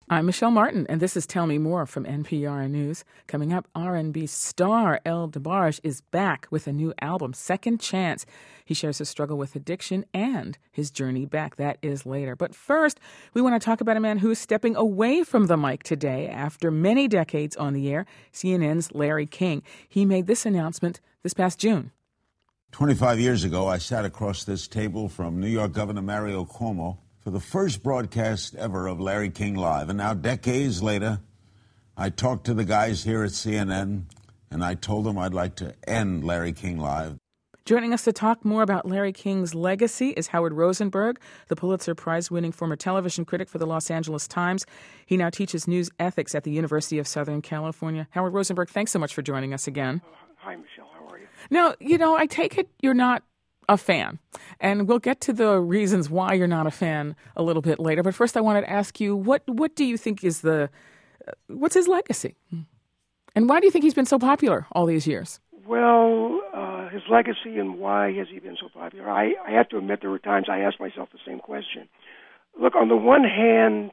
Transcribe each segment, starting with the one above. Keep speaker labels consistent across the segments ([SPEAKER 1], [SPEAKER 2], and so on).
[SPEAKER 1] I'm Michelle Martin, and this is Tell Me More from NPR News. Coming up, R&B star El DeBarge is back with a new album, Second Chance. He shares his struggle with addiction and his journey back. That is later. But first, we want to talk about a man who's stepping away from the mic today after many decades on the air, CNN's Larry King. He made this announcement this past June.
[SPEAKER 2] 25 years ago, I sat across this table from New York Governor Mario Cuomo for the first broadcast ever of Larry King Live. And now, decades later, I talked to the guys here at CNN, and I told them I'd like to end Larry King Live.
[SPEAKER 1] Joining us to talk more about Larry King's legacy is Howard Rosenberg, the Pulitzer Prize-winning former television critic for the Los Angeles Times. He now teaches news ethics at the University of Southern California. Howard Rosenberg, thanks so much for joining us again.
[SPEAKER 3] Hi, Michelle. How are you?
[SPEAKER 1] Now, I take it you're not a fan, and we'll get to the reasons why you're not a fan a little bit later. But first, I wanted to ask you, what do you think is what's his legacy? And why do you think he's been so popular all these years?
[SPEAKER 3] Well, his legacy and why has he been so popular? I have to admit there were times I asked myself the same question. Look, on the one hand,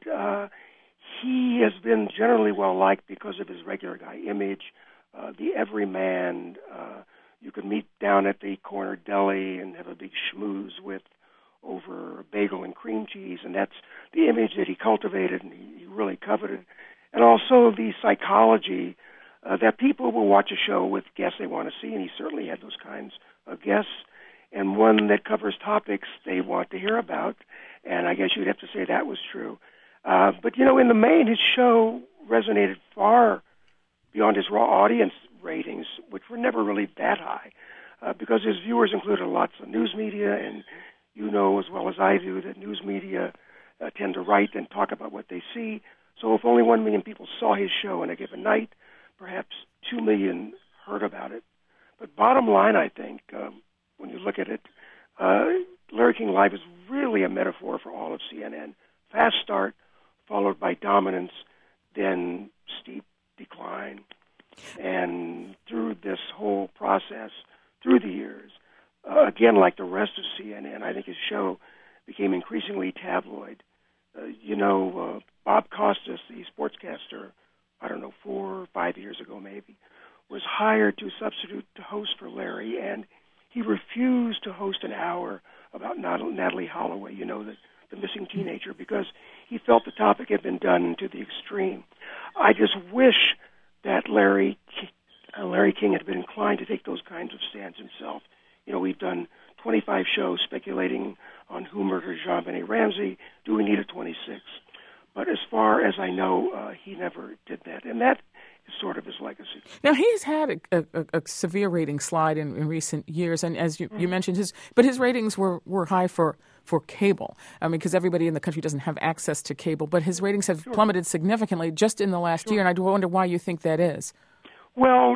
[SPEAKER 3] he has been generally well-liked because of his regular guy image, the everyman. You could meet down at the corner deli and have a big schmooze with over bagel and cream cheese, and that's the image that he cultivated and he really coveted. And also the psychology that people will watch a show with guests they want to see, and he certainly had those kinds of guests, and one that covers topics they want to hear about, and I guess you'd have to say that was true. But, in the main, his show resonated far beyond his raw audience ratings, which were never really that high, because his viewers included lots of news media, and you know as well as I do that news media tend to write and talk about what they see. So if only 1 million people saw his show in a given night, perhaps 2 million heard about it. But bottom line, I think, when you look at it, Larry King Live is really a metaphor for all of CNN. Fast start, followed by dominance, then steep decline. And through this whole process, through the years, again, like the rest of CNN, I think his show became increasingly tabloid. Bob Costas, the sportscaster, 4 or 5 years ago maybe, was hired to substitute to host for Larry, and he refused to host an hour about Natalie Holloway, the missing teenager, because he felt the topic had been done to the extreme. I just wish that Larry King had been inclined to take those kinds of stands himself. We've done 25 shows speculating on who murdered JonBenet Ramsey. Do we need a 26th? But as far as I know, he never did that. And that is sort of his legacy.
[SPEAKER 1] Now, he's had a severe rating slide in recent years. And as you mentioned, his ratings were high for cable. Because everybody in the country doesn't have access to cable. But his ratings have plummeted significantly just in the last year. And I wonder why you think that is.
[SPEAKER 3] Well,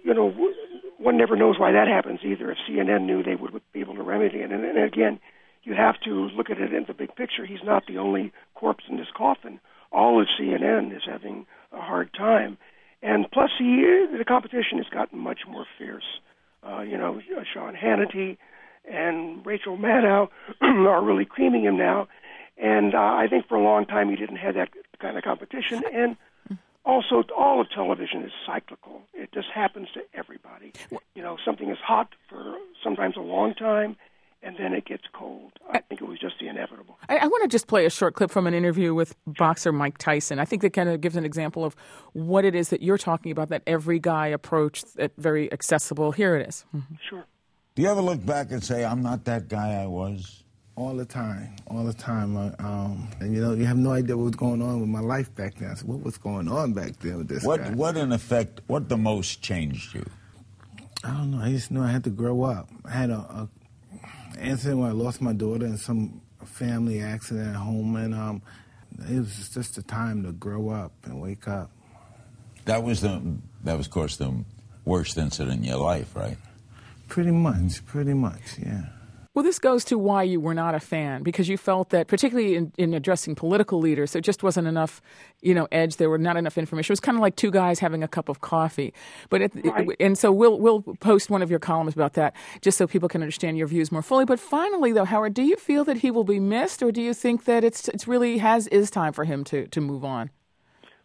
[SPEAKER 3] one never knows why that happens either. If CNN knew, they would be able to remedy it. And again, you have to look at it in the big picture. He's not the only corpse in this coffin. All of CNN is having a hard time. And plus, the competition has gotten much more fierce. Sean Hannity and Rachel Maddow are really creaming him now. And I think for a long time he didn't have that kind of competition. And also, all of television is cyclical. It just happens to everybody. Something is hot for sometimes a long time, and then it gets cold. I think it was just the inevitable.
[SPEAKER 1] I want to just play a short clip from an interview with boxer Mike Tyson. I think that kind of gives an example of what it is that you're talking about, that every guy approach, that very accessible. Here it is. Mm-hmm.
[SPEAKER 3] Sure.
[SPEAKER 2] Do you ever look back and say, I'm not that guy I was?
[SPEAKER 4] All the time. And you have no idea what was going on with my life back then. So what was going on back then with this guy?
[SPEAKER 2] What the most changed you?
[SPEAKER 4] I don't know. I just knew I had to grow up. I had a incident where I lost my daughter in some family accident at home, and it was just a time to grow up and wake up.
[SPEAKER 2] That was, of course, the worst incident in your life, right?
[SPEAKER 4] Pretty much, yeah.
[SPEAKER 1] Well, this goes to why you were not a fan, because you felt that, particularly in addressing political leaders, there just wasn't enough, edge. There were not enough information. It was kind of like two guys having a cup of coffee. And so we'll post one of your columns about that, just so people can understand your views more fully. But finally, though, Howard, do you feel that he will be missed, or do you think that it's really is time for him to move on?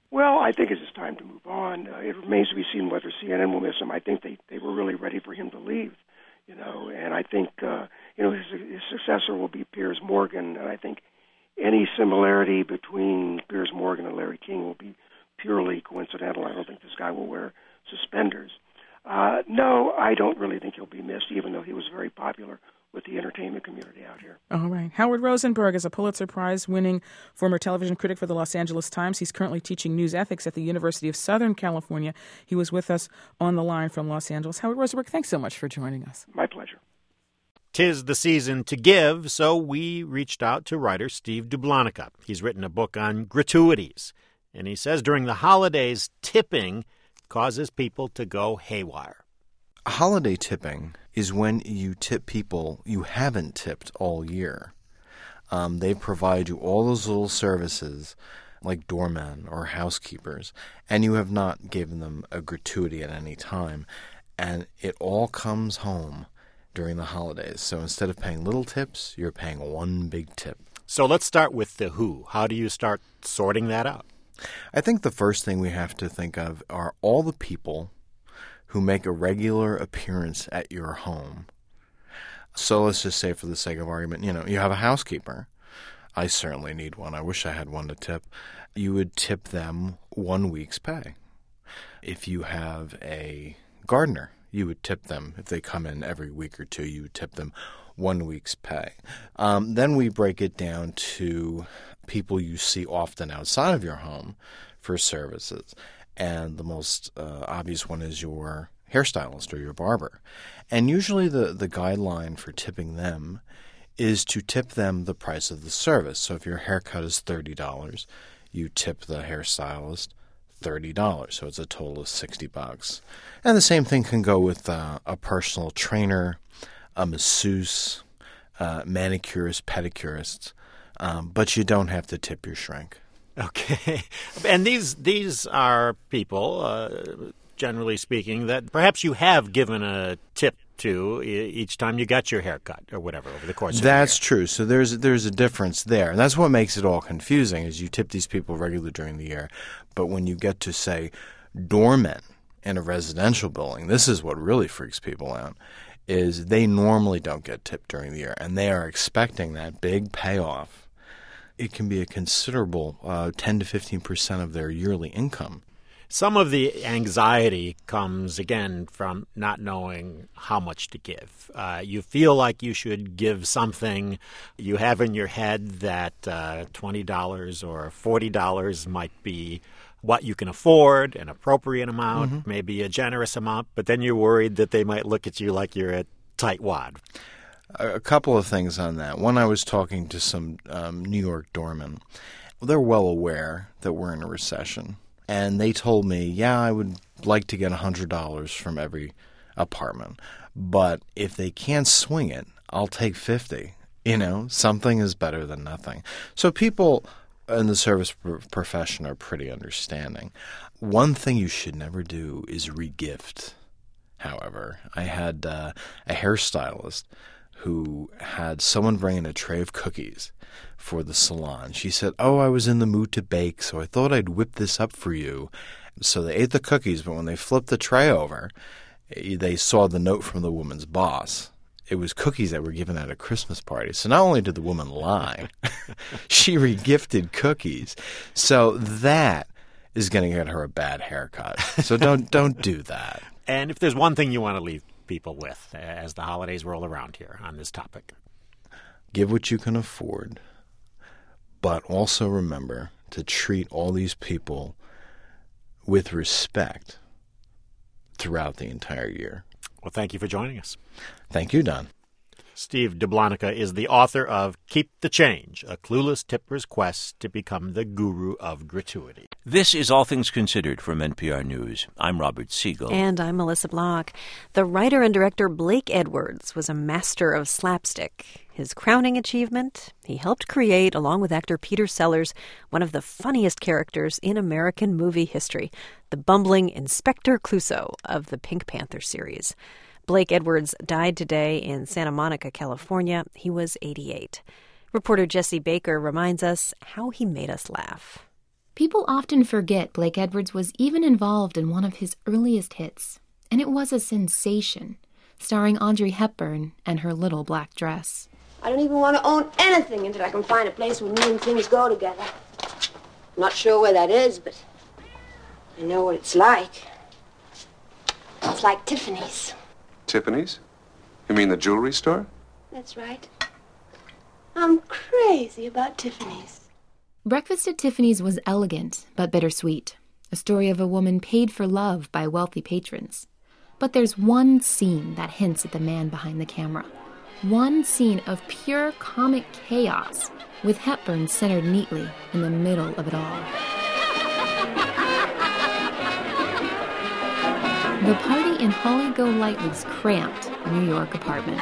[SPEAKER 3] Well, I think it's just time to move on. It remains to be seen whether CNN will miss him. I think they were really ready for him to leave, and I think, his successor will be Piers Morgan, and I think any similarity between Piers Morgan and Larry King will be purely coincidental. I don't think this guy will wear suspenders. No, I don't really think he'll be missed, even though he was very popular with the entertainment community out here.
[SPEAKER 1] All right. Howard Rosenberg is a Pulitzer Prize-winning former television critic for the Los Angeles Times. He's currently teaching news ethics at the University of Southern California. He was with us on the line from Los Angeles. Howard Rosenberg, thanks so much for joining us.
[SPEAKER 3] My pleasure.
[SPEAKER 5] 'Tis the season to give, so we reached out to writer Steve Dublanica. He's written a book on gratuities, and he says during the holidays, tipping causes people to go haywire.
[SPEAKER 6] Holiday tipping is when you tip people you haven't tipped all year. They provide you all those little services like doormen or housekeepers, and you have not given them a gratuity at any time, and it all comes home during the holidays. So instead of paying little tips, you're paying one big tip.
[SPEAKER 5] So let's start with the who. How do you start sorting that out?
[SPEAKER 6] I think the first thing we have to think of are all the people who make a regular appearance at your home. So let's just say, for the sake of argument, you have a housekeeper. I certainly need one. I wish I had one to tip. You would tip them 1 week's pay. If you have a gardener, you would tip them. If they come in every week or two, you would tip them 1 week's pay. Then we break it down to people you see often outside of your home for services. And the most obvious one is your hairstylist or your barber. And usually the guideline for tipping them is to tip them the price of the service. So if your haircut is $30, you tip the hairstylist $30. So it's a total of $60. And the same thing can go with a personal trainer, a masseuse, manicurist, pedicurist. But you don't have to tip your shrink.
[SPEAKER 5] Okay. And these are people, generally speaking, that perhaps you have given a tip to each time you got your haircut or whatever over the course of the year.
[SPEAKER 6] That's true. So there's a difference there. And that's what makes it all confusing, is you tip these people regularly during the year. But when you get to, say, doormen in a residential building, this is what really freaks people out, is they normally don't get tipped during the year. And they are expecting that big payoff. It can be a considerable 10 to 15% of their yearly income.
[SPEAKER 5] Some of the anxiety comes, again, from not knowing how much to give. You feel like you should give something. You have in your head that $20 or $40 might be what you can afford, an appropriate amount, maybe a generous amount, but then you're worried that they might look at you like you're a tightwad.
[SPEAKER 6] A couple of things on that. One, I was talking to some New York doormen. They're well aware that we're in a recession. And they told me, yeah, I would like to get $100 from every apartment. But if they can't swing it, I'll take $50. Something is better than nothing. So people in the service profession are pretty understanding. One thing you should never do is regift. However, I had a hairstylist who had someone bring in a tray of cookies for the salon. She said, I was in the mood to bake, so I thought I'd whip this up for you. So they ate the cookies, but when they flipped the tray over, they saw the note from the woman's boss. It was cookies that were given at a Christmas party. So not only did the woman lie, she regifted cookies. So that is going to get her a bad haircut. So don't do that.
[SPEAKER 5] And if there's one thing you want to leave people with as the holidays roll around here on this topic,
[SPEAKER 6] give what you can afford, but also remember to treat all these people with respect throughout the entire year.
[SPEAKER 5] Well, thank you for joining us.
[SPEAKER 6] Thank you, Don.
[SPEAKER 5] Steve Dublanica is the author of Keep the Change, A Clueless Tipper's Quest to Become the Guru of Gratuity.
[SPEAKER 7] This is All Things Considered from NPR News. I'm Robert Siegel.
[SPEAKER 8] And I'm Melissa Block. The writer and director Blake Edwards was a master of slapstick. His crowning achievement, he helped create, along with actor Peter Sellers, one of the funniest characters in American movie history, the bumbling Inspector Clouseau of the Pink Panther series. Blake Edwards died today in Santa Monica, California. He was 88. Reporter Jesse Baker reminds us how he made us laugh.
[SPEAKER 9] People often forget Blake Edwards was even involved in one of his earliest hits, and it was a sensation, starring Audrey Hepburn and her little black dress.
[SPEAKER 10] I don't even want to own anything until I can find a place where new things go together. I'm not sure where that is, but I know what it's like. It's like Tiffany's.
[SPEAKER 11] Tiffany's? You mean the jewelry store?
[SPEAKER 10] That's right. I'm crazy about Tiffany's.
[SPEAKER 9] Breakfast at Tiffany's was elegant but bittersweet, a story of a woman paid for love by wealthy patrons. But there's one scene that hints at the man behind the camera. One scene of pure comic chaos, with Hepburn centered neatly in the middle of it all. The party in Holly Golightly's cramped New York apartment.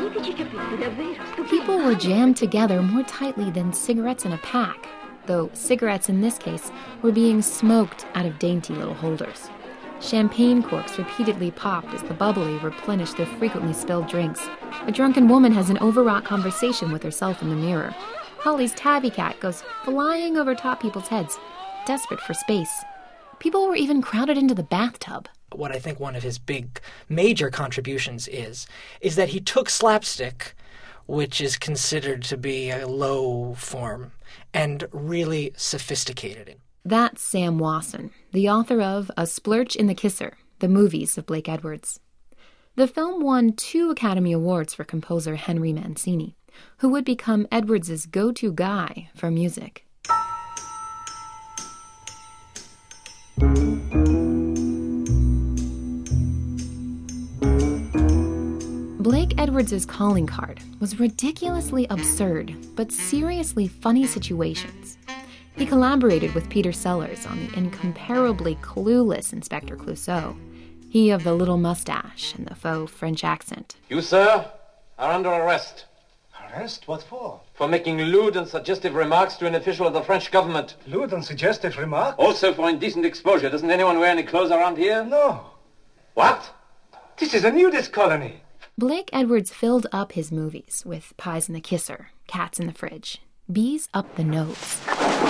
[SPEAKER 9] People were jammed together more tightly than cigarettes in a pack, though cigarettes in this case were being smoked out of dainty little holders. Champagne corks repeatedly popped as the bubbly replenished their frequently spilled drinks. A drunken woman has an overwrought conversation with herself in the mirror. Holly's tabby cat goes flying over top people's heads, desperate for space. People were even crowded into the bathtub.
[SPEAKER 12] What I think one of his big, major contributions is that he took slapstick, which is considered to be a low form, and really sophisticated it.
[SPEAKER 9] That's Sam Wasson, the author of A Splurch in the Kisser, the movies of Blake Edwards. The film won 2 Academy Awards for composer Henry Mancini, who would become Edwards' go-to guy for music. Blake Edwards' calling card was ridiculously absurd, but seriously funny situations. He collaborated with Peter Sellers on the incomparably clueless Inspector Clouseau, he of the little mustache and the faux French accent.
[SPEAKER 13] You, sir, are under arrest.
[SPEAKER 14] Arrest? What for?
[SPEAKER 13] For making lewd and suggestive remarks to an official of the French government.
[SPEAKER 14] Lewd and suggestive remark?
[SPEAKER 13] Also for indecent exposure. Doesn't anyone wear any clothes around here?
[SPEAKER 14] No.
[SPEAKER 13] What?
[SPEAKER 14] This is a nudist colony.
[SPEAKER 9] Blake Edwards filled up his movies with Pies in the Kisser, Cats in the Fridge, Bees Up the Nose.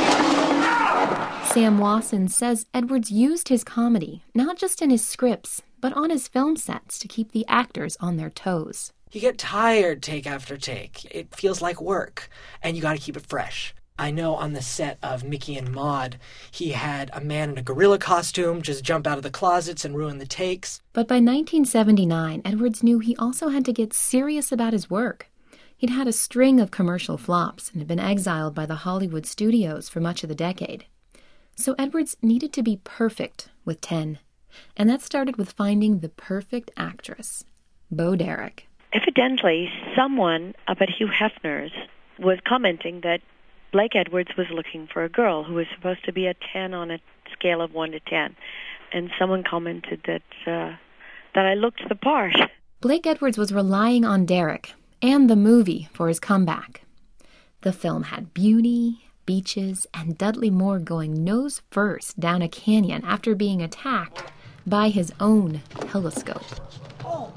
[SPEAKER 9] Sam Wasson says Edwards used his comedy, not just in his scripts, but on his film sets to keep the actors on their toes.
[SPEAKER 12] You get tired take after take. It feels like work, and you got to keep it fresh. I know on the set of Mickey and Maude, he had a man in a gorilla costume just jump out of the closets and ruin the takes.
[SPEAKER 9] But by 1979, Edwards knew he also had to get serious about his work. He'd had a string of commercial flops and had been exiled by the Hollywood studios for much of the decade. So Edwards needed to be perfect with 10. And that started with finding the perfect actress, Bo Derek.
[SPEAKER 15] Evidently, someone up at Hugh Hefner's was commenting that Blake Edwards was looking for a girl who was supposed to be a 10 on a scale of 1 to 10. And someone commented that I looked the part.
[SPEAKER 9] Blake Edwards was relying on Derek and the movie for his comeback. The film had beauty, beaches, and Dudley Moore going nose first down a canyon after being attacked by his own telescope.
[SPEAKER 12] Oh.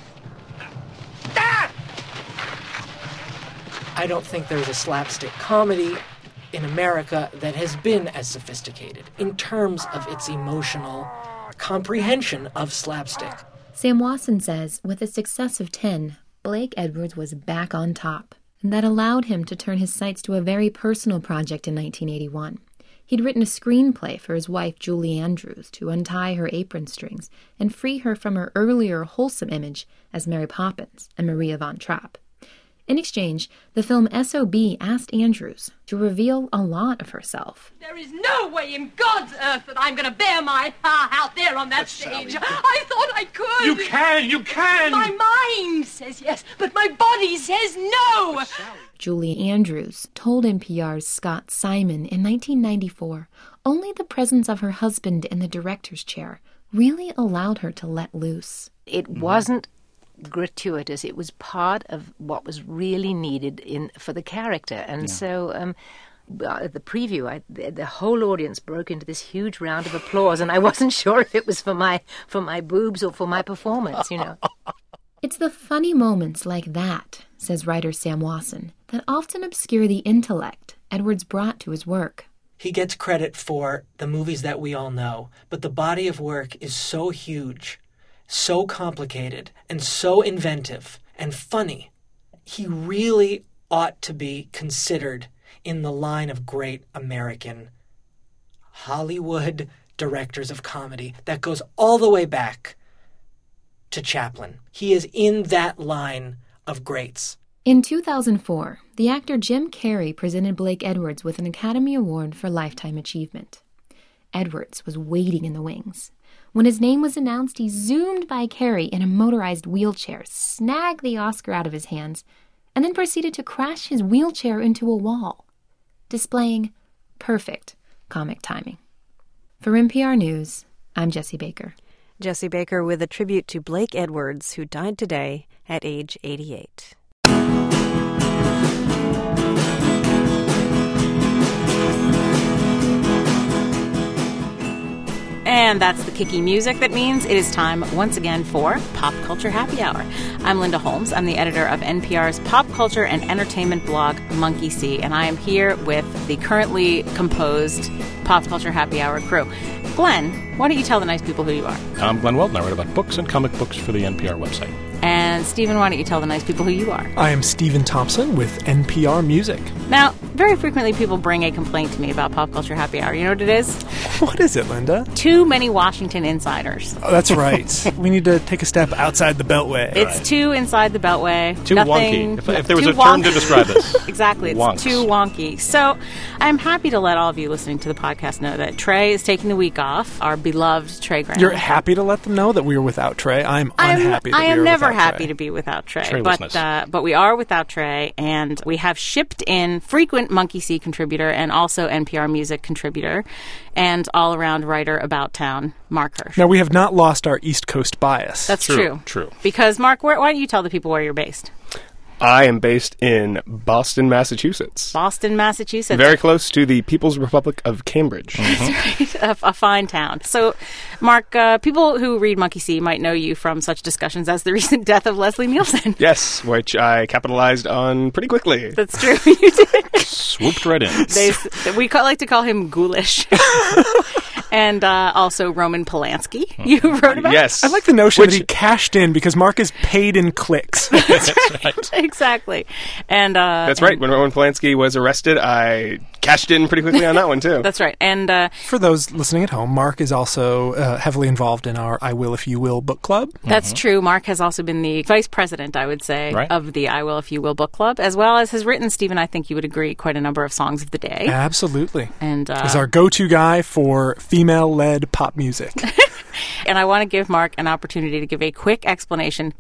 [SPEAKER 12] I don't think there's a slapstick comedy in America that has been as sophisticated in terms of its emotional comprehension of slapstick.
[SPEAKER 9] Sam Wasson says with the success of 10, Blake Edwards was back on top, and that allowed him to turn his sights to a very personal project in 1981. He'd written a screenplay for his wife, Julie Andrews, to untie her apron strings and free her from her earlier wholesome image as Mary Poppins and Maria von Trapp. In exchange, the film S.O.B. asked Andrews to reveal a lot of herself.
[SPEAKER 16] There is no way in God's earth that I'm going to bare my heart out there on that stage. I thought I could.
[SPEAKER 14] You can!
[SPEAKER 16] My mind says yes, but my body says no.
[SPEAKER 9] Julie Andrews told NPR's Scott Simon in 1994 only the presence of her husband in the director's chair really allowed her to let loose.
[SPEAKER 17] It wasn't gratuitous. It was part of what was really needed for the character. And so at the preview, the whole audience broke into this huge round of applause, and I wasn't sure if it was for my boobs or for my performance, you know.
[SPEAKER 9] It's the funny moments like that, says writer Sam Wasson, that often obscure the intellect Edwards brought to his work.
[SPEAKER 12] He gets credit for the movies that we all know, but the body of work is so huge, so complicated, and so inventive and funny. He really ought to be considered in the line of great American Hollywood directors of comedy that goes all the way back to Chaplin. He is in that line of greats.
[SPEAKER 9] In 2004, the actor Jim Carrey presented Blake Edwards with an Academy Award for Lifetime Achievement. Edwards was waiting in the wings. When his name was announced, he zoomed by Carrey in a motorized wheelchair, snagged the Oscar out of his hands, and then proceeded to crash his wheelchair into a wall, displaying perfect comic timing. For NPR News, I'm Jessie Baker.
[SPEAKER 8] Jessie Baker with a tribute to Blake Edwards, who died today at age 88. And that's the kicky music. That means it is time once again for Pop Culture Happy Hour. I'm Linda Holmes. I'm the editor of NPR's pop culture and entertainment blog, Monkey See, and I am here with the currently composed Pop Culture Happy Hour crew. Glenn, why don't you tell the nice people who you are?
[SPEAKER 18] I'm Glenn Weldon. I write about books and comic books for the NPR website.
[SPEAKER 8] And Stephen, why don't you tell the nice people who you are?
[SPEAKER 19] I am Stephen Thompson with NPR Music.
[SPEAKER 8] Now, very frequently people bring a complaint to me about Pop Culture Happy Hour. You know what it is?
[SPEAKER 19] What is it, Linda?
[SPEAKER 8] Too many Washington insiders.
[SPEAKER 19] Oh, that's right. We need to take a step outside the Beltway.
[SPEAKER 8] It's too inside the Beltway.
[SPEAKER 18] Too wonky. If there was a term to describe this.
[SPEAKER 8] Exactly. It's
[SPEAKER 18] Wonks.
[SPEAKER 8] Too wonky. So I'm happy to let all of you listening to the podcast know that Trey is taking the week off, our beloved Trey Graham.
[SPEAKER 19] You're happy to let them know that we are without Trey? I'm unhappy that
[SPEAKER 8] I am
[SPEAKER 19] we are
[SPEAKER 8] never
[SPEAKER 19] without
[SPEAKER 8] happy
[SPEAKER 19] Trey.
[SPEAKER 8] to be without Trey.
[SPEAKER 18] Treylessness.
[SPEAKER 8] But we are without Trey, and we have shipped in frequent Monkey See contributor and also NPR Music contributor and all-around writer about town, Mark Hirsch.
[SPEAKER 19] Now, we have not lost our East Coast bias.
[SPEAKER 8] That's true.
[SPEAKER 18] True.
[SPEAKER 8] Because, Mark, why don't you tell the people where you're based?
[SPEAKER 20] I am based in Boston, Massachusetts.
[SPEAKER 8] Boston, Massachusetts.
[SPEAKER 20] Very close to the People's Republic of Cambridge.
[SPEAKER 8] That's right. A fine town. So, Mark, people who read Monkey See might know you from such discussions as the recent death of Leslie Nielsen.
[SPEAKER 20] Yes, which I capitalized on pretty quickly.
[SPEAKER 8] That's true. You did.
[SPEAKER 18] Swooped right in.
[SPEAKER 8] We like to call him ghoulish. And also Roman Polanski, you wrote about?
[SPEAKER 20] Yes.
[SPEAKER 19] I like the notion that he cashed in because Mark is paid in clicks.
[SPEAKER 8] That's right. Exactly. And
[SPEAKER 20] that's right. When Roman Polanski was arrested, I cashed in pretty quickly on that one, too.
[SPEAKER 8] That's right. And
[SPEAKER 19] for those listening at home, Mark is also heavily involved in our I Will If You Will book club.
[SPEAKER 8] That's true. Mark has also been the vice president, I would say, of the I Will If You Will book club, as well as has written, Stephen, I think you would agree, quite a number of songs of the day.
[SPEAKER 19] Absolutely.
[SPEAKER 8] And
[SPEAKER 19] is our go-to guy for female-led pop music.
[SPEAKER 8] And I want to give Mark an opportunity to give a quick explanation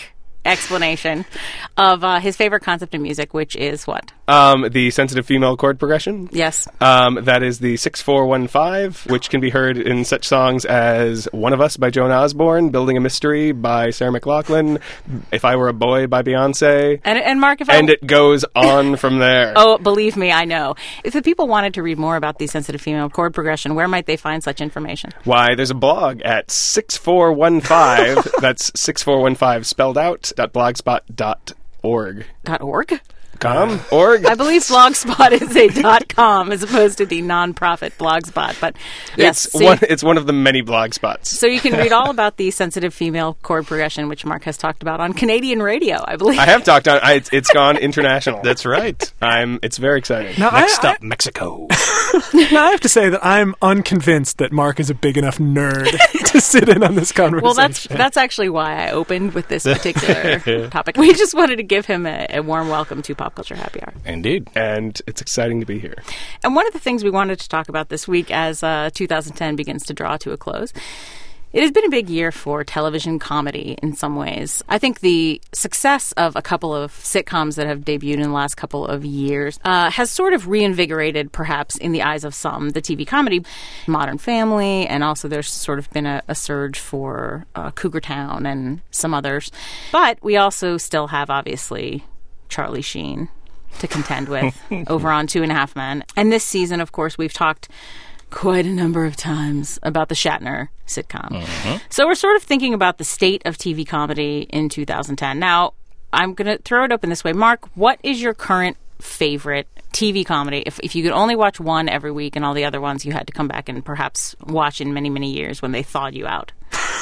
[SPEAKER 8] of his favorite concept in music, which is what?
[SPEAKER 20] The sensitive female chord progression.
[SPEAKER 8] Yes.
[SPEAKER 20] That is the 6-4-1-5, which can be heard in such songs as One of Us by Joan Osborne, Building a Mystery by Sarah McLachlan, If I Were a Boy by Beyonce.
[SPEAKER 8] And Mark,
[SPEAKER 20] and it goes on from there.
[SPEAKER 8] Oh, believe me, I know. If the people wanted to read more about the sensitive female chord progression, where might they find such information?
[SPEAKER 20] Why, there's a blog at 6415, that's 6415 spelled out, .blogspot.org.
[SPEAKER 8] .org?
[SPEAKER 20] Org?
[SPEAKER 8] I believe Blogspot is a .com as opposed to the non-profit Blogspot, but yes.
[SPEAKER 20] It's one of the many Blogspots.
[SPEAKER 8] So you can read all about the sensitive female chord progression, which Mark has talked about on Canadian radio, I believe.
[SPEAKER 20] I have talked on it's gone international. That's right. It's very exciting.
[SPEAKER 18] Now, Next up, Mexico.
[SPEAKER 19] Now, I have to say that I'm unconvinced that Mark is a big enough nerd to sit in on this conversation.
[SPEAKER 8] Well, that's actually why I opened with this particular topic. We just wanted to give him a warm welcome to Pop Culture Happy Hour.
[SPEAKER 20] Indeed. And it's exciting to be here.
[SPEAKER 8] And one of the things we wanted to talk about this week as 2010 begins to draw to a close, it has been a big year for television comedy in some ways. I think the success of a couple of sitcoms that have debuted in the last couple of years has sort of reinvigorated, perhaps, in the eyes of some, the TV comedy. Modern Family, and also there's sort of been a surge for Cougar Town and some others. But we also still have, obviously, Charlie Sheen to contend with over on 2.5 Men. And this season, of course, we've talked quite a number of times about the Shatner sitcom. Mm-hmm. So we're sort of thinking about the state of TV comedy in 2010. Now, I'm going to throw it open this way. Mark, what is your current favorite
[SPEAKER 21] TV comedy, if you could only watch one every week and all the other ones you had to come back and perhaps watch in many, many years when they thawed you out?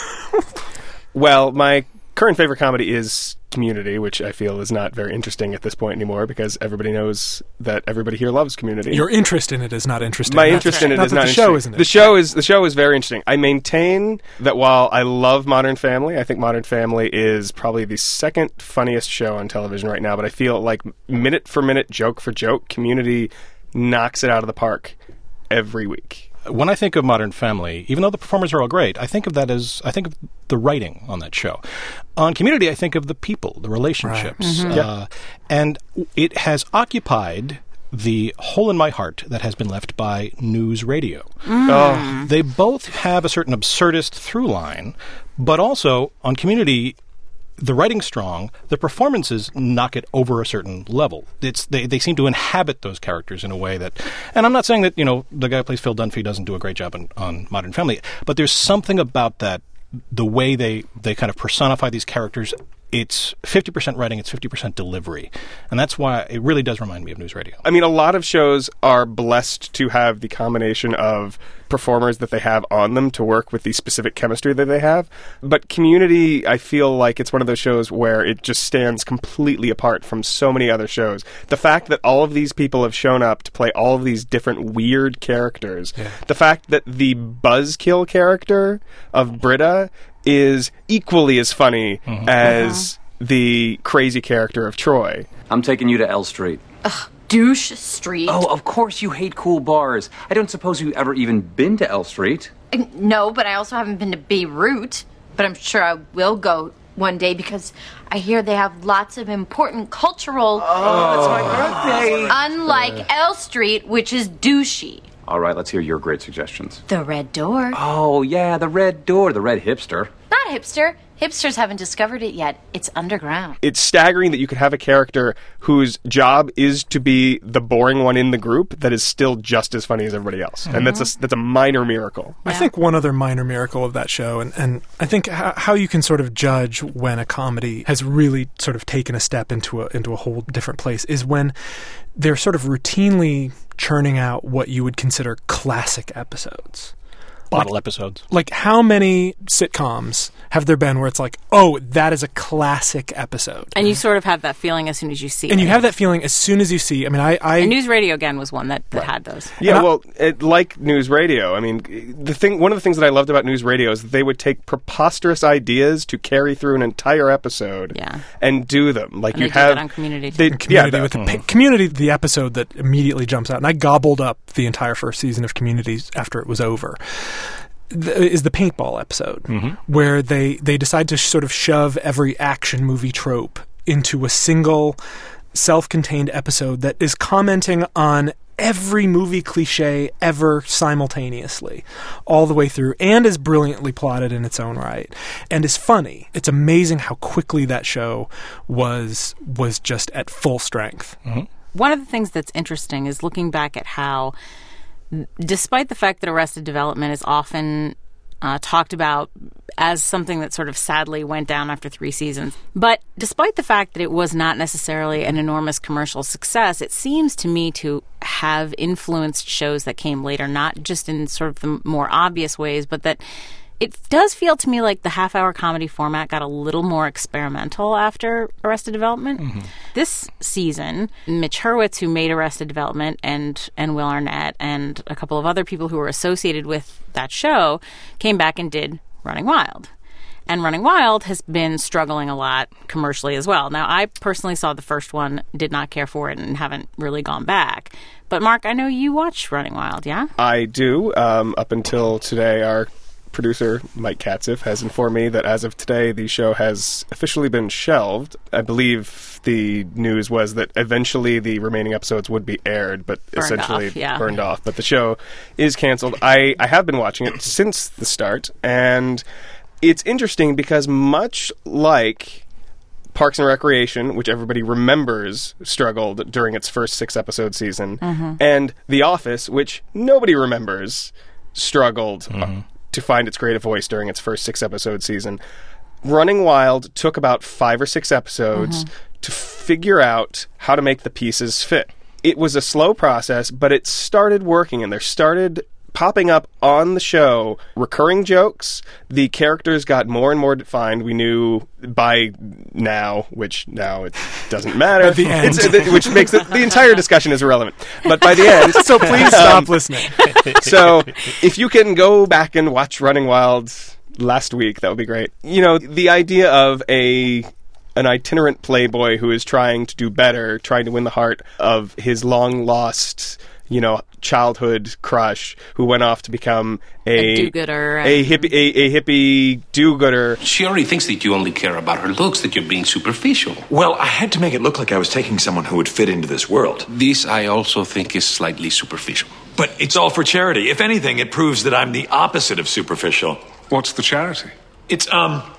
[SPEAKER 20] Well, my current favorite comedy is Community, which I feel is not very interesting at this point anymore because everybody knows that everybody here loves Community.
[SPEAKER 19] Your interest in it is not interesting.
[SPEAKER 20] My interest in it is not interesting.
[SPEAKER 19] The show isn't.
[SPEAKER 20] The show is very interesting. I maintain that while I love Modern Family, I think Modern Family is probably the second funniest show on television right now, but I feel like minute for minute, joke for joke, Community knocks it out of the park every week.
[SPEAKER 18] When I think of Modern Family, even though the performers are all great, I think of the writing on that show. On Community, I think of the people, the relationships.
[SPEAKER 20] Right. Mm-hmm.
[SPEAKER 18] And it has occupied the hole in my heart that has been left by news radio. They both have a certain absurdist through line, but also on Community, the writing's strong, the performances knock it over a certain level. They seem to inhabit those characters in a way that, and I'm not saying that, the guy who plays Phil Dunphy doesn't do a great job on Modern Family, but there's something about that, the way they kind of personify these characters. It's 50% writing, it's 50% delivery. And that's why it really does remind me of news radio.
[SPEAKER 20] I mean, a lot of shows are blessed to have the combination of performers that they have on them to work with the specific chemistry that they have. But Community, I feel like it's one of those shows where it just stands completely apart from so many other shows. The fact that all of these people have shown up to play all of these different weird characters. Yeah. The fact that the buzzkill character of Britta is equally as funny as the crazy character of Troy.
[SPEAKER 13] I'm taking you to L Street.
[SPEAKER 22] Ugh, douche street.
[SPEAKER 13] Oh, of course you hate cool bars. I don't suppose you've ever even been to L Street.
[SPEAKER 22] No, but I also haven't been to Beirut. But I'm sure I will go one day because I hear they have lots of important cultural...
[SPEAKER 13] Oh, that's my birthday.
[SPEAKER 22] Unlike L Street, which is douchey.
[SPEAKER 13] All right, let's hear your great suggestions.
[SPEAKER 22] The Red Door.
[SPEAKER 13] Oh, yeah, the Red Door, the Red Hipster.
[SPEAKER 22] Not hipster. Hipsters haven't discovered it yet. It's underground.
[SPEAKER 20] It's staggering that you could have a character whose job is to be the boring one in the group that is still just as funny as everybody else. And that's a minor miracle.
[SPEAKER 19] I think one other minor miracle of that show, and I think how you can sort of judge when a comedy has really sort of taken a step into a whole different place, is when they're sort of routinely churning out what you would consider classic episodes.
[SPEAKER 18] Bottle episodes.
[SPEAKER 19] Like, how many sitcoms have there been where it's like, oh, that is a classic episode?
[SPEAKER 21] And you sort of have that feeling as soon as you see it.
[SPEAKER 19] And you have that feeling as soon as you see. I mean,
[SPEAKER 21] And News Radio, again, was one that had those.
[SPEAKER 20] Yeah, well, like News Radio, I mean, one of the things that I loved about News Radio is that they would take preposterous ideas to carry through an entire episode and do them. Like,
[SPEAKER 21] and
[SPEAKER 20] you'd
[SPEAKER 21] they
[SPEAKER 20] have...
[SPEAKER 21] do that on Community.
[SPEAKER 19] Community, the episode that immediately jumps out, and I gobbled up the entire first season of Community after it was over, is the paintball episode, where they decide to sort of shove every action movie trope into a single self-contained episode that is commenting on every movie cliche ever simultaneously, all the way through, and is brilliantly plotted in its own right, and is funny. It's amazing how quickly that show was just at full strength.
[SPEAKER 21] One of the things that's interesting is looking back at how, despite the fact that Arrested Development is often talked about as something that sort of sadly went down after 3 seasons, but despite the fact that it was not necessarily an enormous commercial success, it seems to me to have influenced shows that came later, not just in sort of the more obvious ways, but that it does feel to me like the half-hour comedy format got a little more experimental after Arrested Development. This season, Mitch Hurwitz, who made Arrested Development, and Will Arnett, and a couple of other people who were associated with that show, came back and did Running Wild. And Running Wild has been struggling a lot commercially as well. Now, I personally saw the first one, did not care for it, and haven't really gone back. But, Mark, I know you watched Running Wild, yeah?
[SPEAKER 20] I do. Up until today, our producer, Mike Katzif, has informed me that as of today, the show has officially been shelved. I believe the news was that eventually the remaining episodes would be aired, but burned off. But the show is canceled. I have been watching it since the start, and it's interesting because much like Parks and Recreation, which everybody remembers struggled during its first 6-episode season, and The Office, which nobody remembers struggled to find its creative voice during its first 6-episode season. Running Wild took about 5 or 6 episodes to figure out how to make the pieces fit. it was a slow process, but it started working, and there started popping up on the show recurring jokes. The characters got more and more defined. We knew by now, which now it doesn't matter.
[SPEAKER 19] At the end.
[SPEAKER 20] Which makes the entire discussion is irrelevant. But by the end...
[SPEAKER 19] So please stop listening.
[SPEAKER 20] So if you can go back and watch Running Wild last week, that would be great. You know, the idea of an itinerant playboy who is trying to do better, trying to win the heart of his long-lost, childhood crush who went off to become
[SPEAKER 21] a do-gooder,
[SPEAKER 20] a hippie do-gooder.
[SPEAKER 2] She already thinks that you only care about her looks, that you're being superficial.
[SPEAKER 4] Well, I had to make it look like I was taking someone who would fit into this world.
[SPEAKER 2] This, I also think, is slightly superficial.
[SPEAKER 4] But it's all for charity. If anything, it proves that I'm the opposite of superficial.
[SPEAKER 11] What's the charity?
[SPEAKER 4] It's,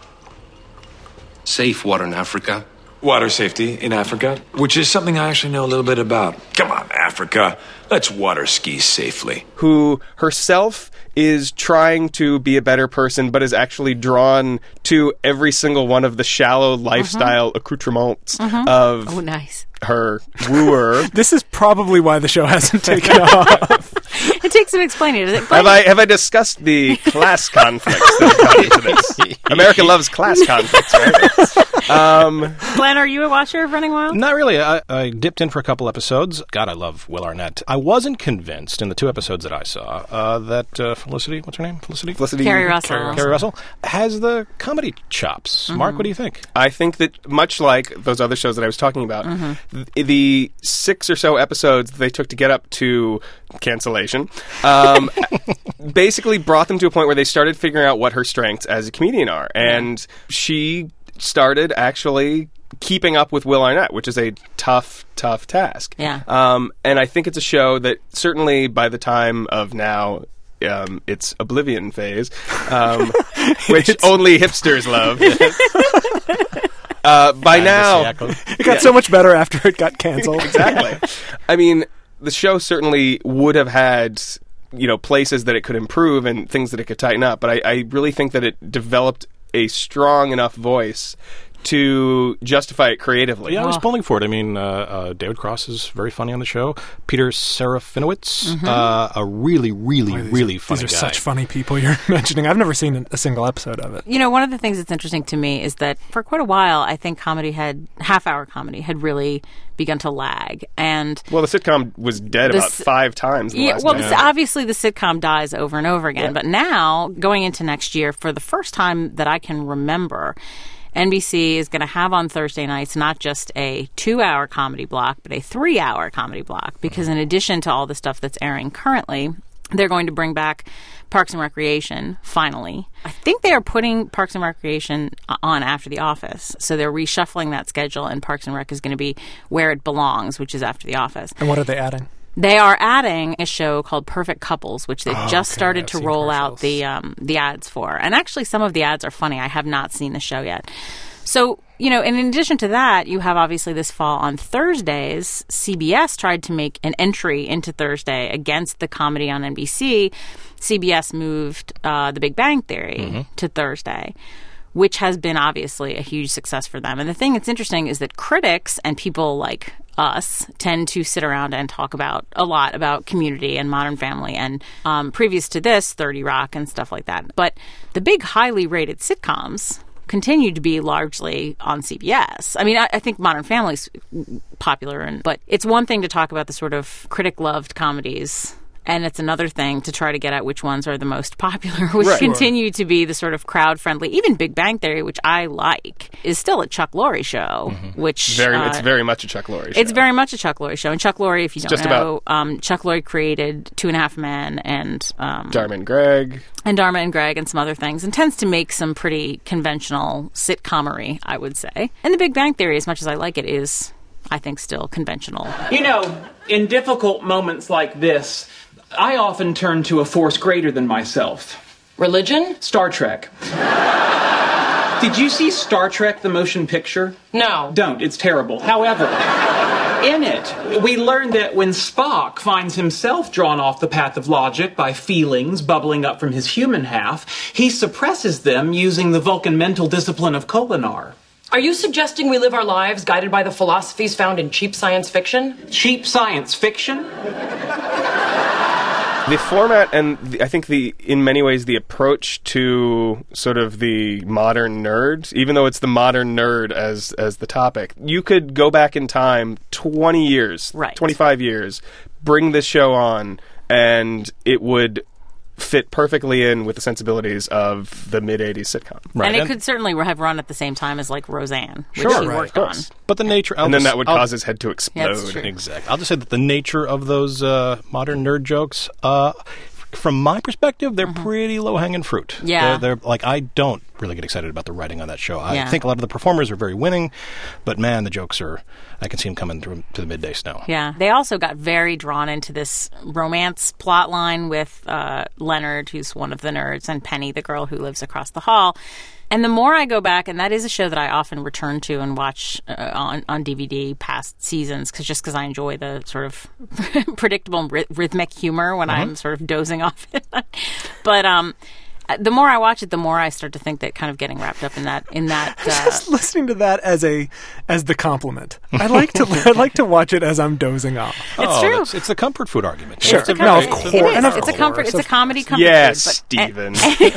[SPEAKER 2] Safe water in Africa.
[SPEAKER 4] Water safety in Africa, which is something I actually know a little bit about. Come on, Africa. Let's water ski safely.
[SPEAKER 20] Who herself is trying to be a better person, but is actually drawn to every single one of the shallow lifestyle accoutrements of her wooer.
[SPEAKER 19] This is probably why the show hasn't taken off.
[SPEAKER 21] It takes some explaining.
[SPEAKER 20] Have I discussed the class conflicts that have gone into this? America loves class conflicts, right?
[SPEAKER 21] Glenn, are you a watcher of Running Wild?
[SPEAKER 18] Not really. I dipped in for a couple episodes. God, I love Will Arnett. I wasn't convinced in the 2 episodes that I saw that Felicity, what's her name? Felicity?
[SPEAKER 21] Carrie Russell.
[SPEAKER 18] Carrie Russell has the comedy chops. Mark, what do you think?
[SPEAKER 20] I think that much like those other shows that I was talking about, the 6 or so episodes they took to get up to cancellation basically brought them to a point where they started figuring out what her strengths as a comedian are. And she started actually keeping up with Will Arnett, which is a tough task.
[SPEAKER 21] Yeah.
[SPEAKER 20] And I think it's a show that certainly by the time of now, its oblivion phase, which only hipsters love. By now,
[SPEAKER 19] it got so much better after it got canceled.
[SPEAKER 20] Exactly. I mean, the show certainly would have had, places that it could improve and things that it could tighten up. But I really think that it developed a strong enough voice to justify it creatively.
[SPEAKER 18] Yeah, I was pulling for it. I mean, David Cross is very funny on the show. Peter Serafinowicz, a really funny guy.
[SPEAKER 19] These are such funny people you're mentioning. I've never seen a single episode of it.
[SPEAKER 21] One of the things that's interesting to me is that for quite a while, I think half-hour comedy had really begun to lag. And
[SPEAKER 20] well, the sitcom was dead about 5 times.
[SPEAKER 21] Obviously the sitcom dies over and over again. Yeah. But now, going into next year, for the first time that I can remember, NBC is going to have on Thursday nights not just a 2-hour comedy block, but a 3-hour comedy block. Because in addition to all the stuff that's airing currently, they're going to bring back Parks and Recreation, finally. I think they are putting Parks and Recreation on after The Office. So they're reshuffling that schedule, and Parks and Rec is going to be where it belongs, which is after The Office.
[SPEAKER 19] And what are they adding?
[SPEAKER 21] They are adding a show called Perfect Couples, which they've just started to roll out the ads for. And actually, some of the ads are funny. I have not seen the show yet. So, and in addition to that, you have obviously this fall on Thursdays, CBS tried to make an entry into Thursday against the comedy on NBC. CBS moved The Big Bang Theory to Thursday, which has been obviously a huge success for them. And the thing that's interesting is that critics and people like us tend to sit around and talk a lot about Community and Modern Family and previous to this, 30 Rock and stuff like that. But the big highly rated sitcoms continue to be largely on CBS. I mean, I think Modern Family's popular, but it's one thing to talk about the sort of critic-loved comedies, and it's another thing to try to get at which ones are the most popular, which continue to be the sort of crowd-friendly. Even Big Bang Theory, which I like, is still a Chuck Lorre show, which...
[SPEAKER 20] it's very much a Chuck Lorre show.
[SPEAKER 21] It's very much a Chuck Lorre show. And Chuck Lorre, if you don't know, Chuck Lorre created 2.5 Men and...
[SPEAKER 20] Dharma and Greg.
[SPEAKER 21] And Dharma and Greg and some other things, and tends to make some pretty conventional sitcomery, I would say. And The Big Bang Theory, as much as I like it, is, I think, still conventional.
[SPEAKER 23] In difficult moments like this, I often turn to a force greater than myself.
[SPEAKER 24] Religion?
[SPEAKER 23] Star Trek. Did you see Star Trek, the motion picture?
[SPEAKER 24] No.
[SPEAKER 23] Don't. It's terrible. However, in it, we learn that when Spock finds himself drawn off the path of logic by feelings bubbling up from his human half, he suppresses them using the Vulcan mental discipline of Kolinar.
[SPEAKER 1] Are you suggesting we live our lives guided by the philosophies found in cheap science fiction?
[SPEAKER 23] Cheap science fiction?
[SPEAKER 20] The format and I think in many ways the approach to sort of the modern nerd, even though it's the modern nerd as the topic, you could go back in time 20 years, 25 years, bring this show on, and it would fit perfectly in with the sensibilities of the mid-'80s sitcom.
[SPEAKER 21] And it could certainly have run at the same time as, like, Roseanne, which
[SPEAKER 18] Sure,
[SPEAKER 21] he worked on.
[SPEAKER 18] But the nature...
[SPEAKER 20] And then that would cause his head to explode.
[SPEAKER 21] Yeah, that's true.
[SPEAKER 18] Exactly. I'll just say that the nature of those modern nerd jokes, from my perspective, they're pretty low-hanging fruit.
[SPEAKER 21] Yeah.
[SPEAKER 18] They're like, I don't really get excited about the writing on that show. I
[SPEAKER 21] Yeah.
[SPEAKER 18] think a lot of the performers are very winning, but man, the jokes are... I can see them coming through to the midday snow.
[SPEAKER 21] Yeah. They also got very drawn into this romance plot line with Leonard, who's one of the nerds, and Penny, the girl who lives across the hall. And the more I go back, and that is a show that I often return to and watch on DVD past seasons, because I enjoy the sort of predictable and rhythmic humor when I'm sort of dozing off it. But the more I watch it, the more I start to think that kind of getting wrapped up in that.
[SPEAKER 19] Just listening to that as the compliment. I like to watch it as I'm dozing off.
[SPEAKER 21] It's true.
[SPEAKER 18] It's the comfort food argument.
[SPEAKER 19] Sure.
[SPEAKER 18] It's a
[SPEAKER 19] No, of
[SPEAKER 18] very-
[SPEAKER 19] course.
[SPEAKER 21] It is.
[SPEAKER 19] And of
[SPEAKER 21] It's a comfort.
[SPEAKER 19] course,
[SPEAKER 21] It's a comedy comfort
[SPEAKER 20] Yes,
[SPEAKER 21] food.
[SPEAKER 20] Stephen.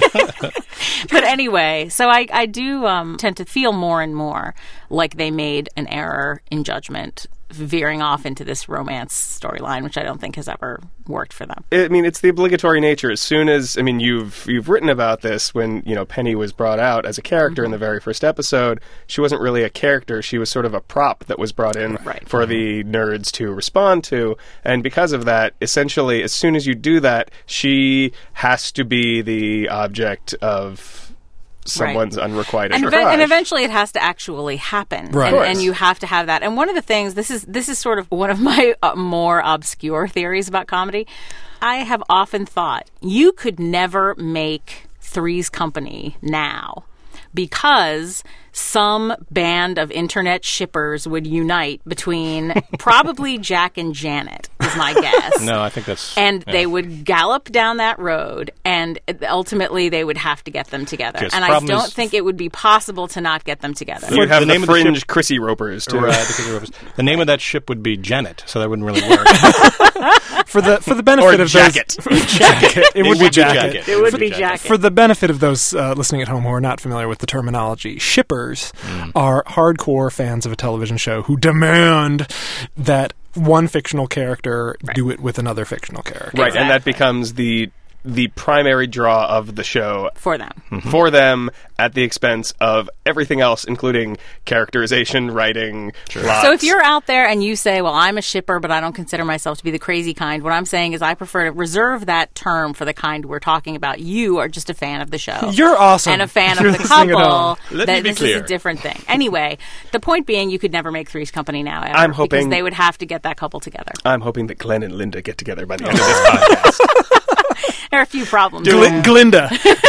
[SPEAKER 21] But anyway, so I do tend to feel more and more like they made an error in judgment, veering off into this romance storyline, which I don't think has ever worked for them.
[SPEAKER 20] I mean, it's the obligatory nature. As soon as, I mean, you've written about this when, Penny was brought out as a character in the very first episode. She wasn't really a character. She was sort of a prop that was brought in for the nerds to respond to. And because of that, essentially, as soon as you do that, she has to be the object of someone's unrequited crush.
[SPEAKER 21] And eventually it has to actually happen.
[SPEAKER 20] Right.
[SPEAKER 21] And you have to have that. And one of the things, this is sort of one of my more obscure theories about comedy. I have often thought you could never make Three's Company now because some band of internet shippers would unite between probably Jack and Janet, is my guess.
[SPEAKER 18] No, I think that's...
[SPEAKER 21] And they would gallop down that road, and ultimately they would have to get them together.
[SPEAKER 18] Yes,
[SPEAKER 21] and I don't think it would be possible to not get them together.
[SPEAKER 20] You'd have the
[SPEAKER 18] name of the
[SPEAKER 20] fringe
[SPEAKER 18] ship-
[SPEAKER 20] Chrissy Ropers, too.
[SPEAKER 18] Right, the Chrissy Ropers. The name of that ship would be Janet, so that wouldn't really work.
[SPEAKER 19] For the benefit
[SPEAKER 20] Or
[SPEAKER 19] of
[SPEAKER 20] Jacket.
[SPEAKER 19] those, Jacket. It would be Jacket.
[SPEAKER 21] It would be Jacket.
[SPEAKER 19] For the benefit of those listening at home who are not familiar with the terminology, shippers are hardcore fans of a television show who demand that one fictional character do it with another fictional character.
[SPEAKER 20] Right, and that becomes the primary draw of the show
[SPEAKER 21] for them.
[SPEAKER 20] For them, at the expense of everything else, including characterization, writing, plots.
[SPEAKER 21] So if you're out there and you say, well, I'm a shipper, but I don't consider myself to be the crazy kind, what I'm saying is I prefer to reserve that term for the kind we're talking about. You are just a fan of the show.
[SPEAKER 19] You're awesome.
[SPEAKER 21] And a fan
[SPEAKER 19] You're
[SPEAKER 21] of the
[SPEAKER 19] listening at
[SPEAKER 21] couple.
[SPEAKER 19] home.
[SPEAKER 18] Let me be
[SPEAKER 21] this
[SPEAKER 18] clear.
[SPEAKER 21] is a different thing. Anyway, the point being you could never make Three's Company now, ever,
[SPEAKER 20] I'm hoping-
[SPEAKER 21] because they would have to get that couple together.
[SPEAKER 20] I'm hoping that Glenn and Linda get together by the end of this podcast.
[SPEAKER 21] There are a few problems.
[SPEAKER 19] Glinda.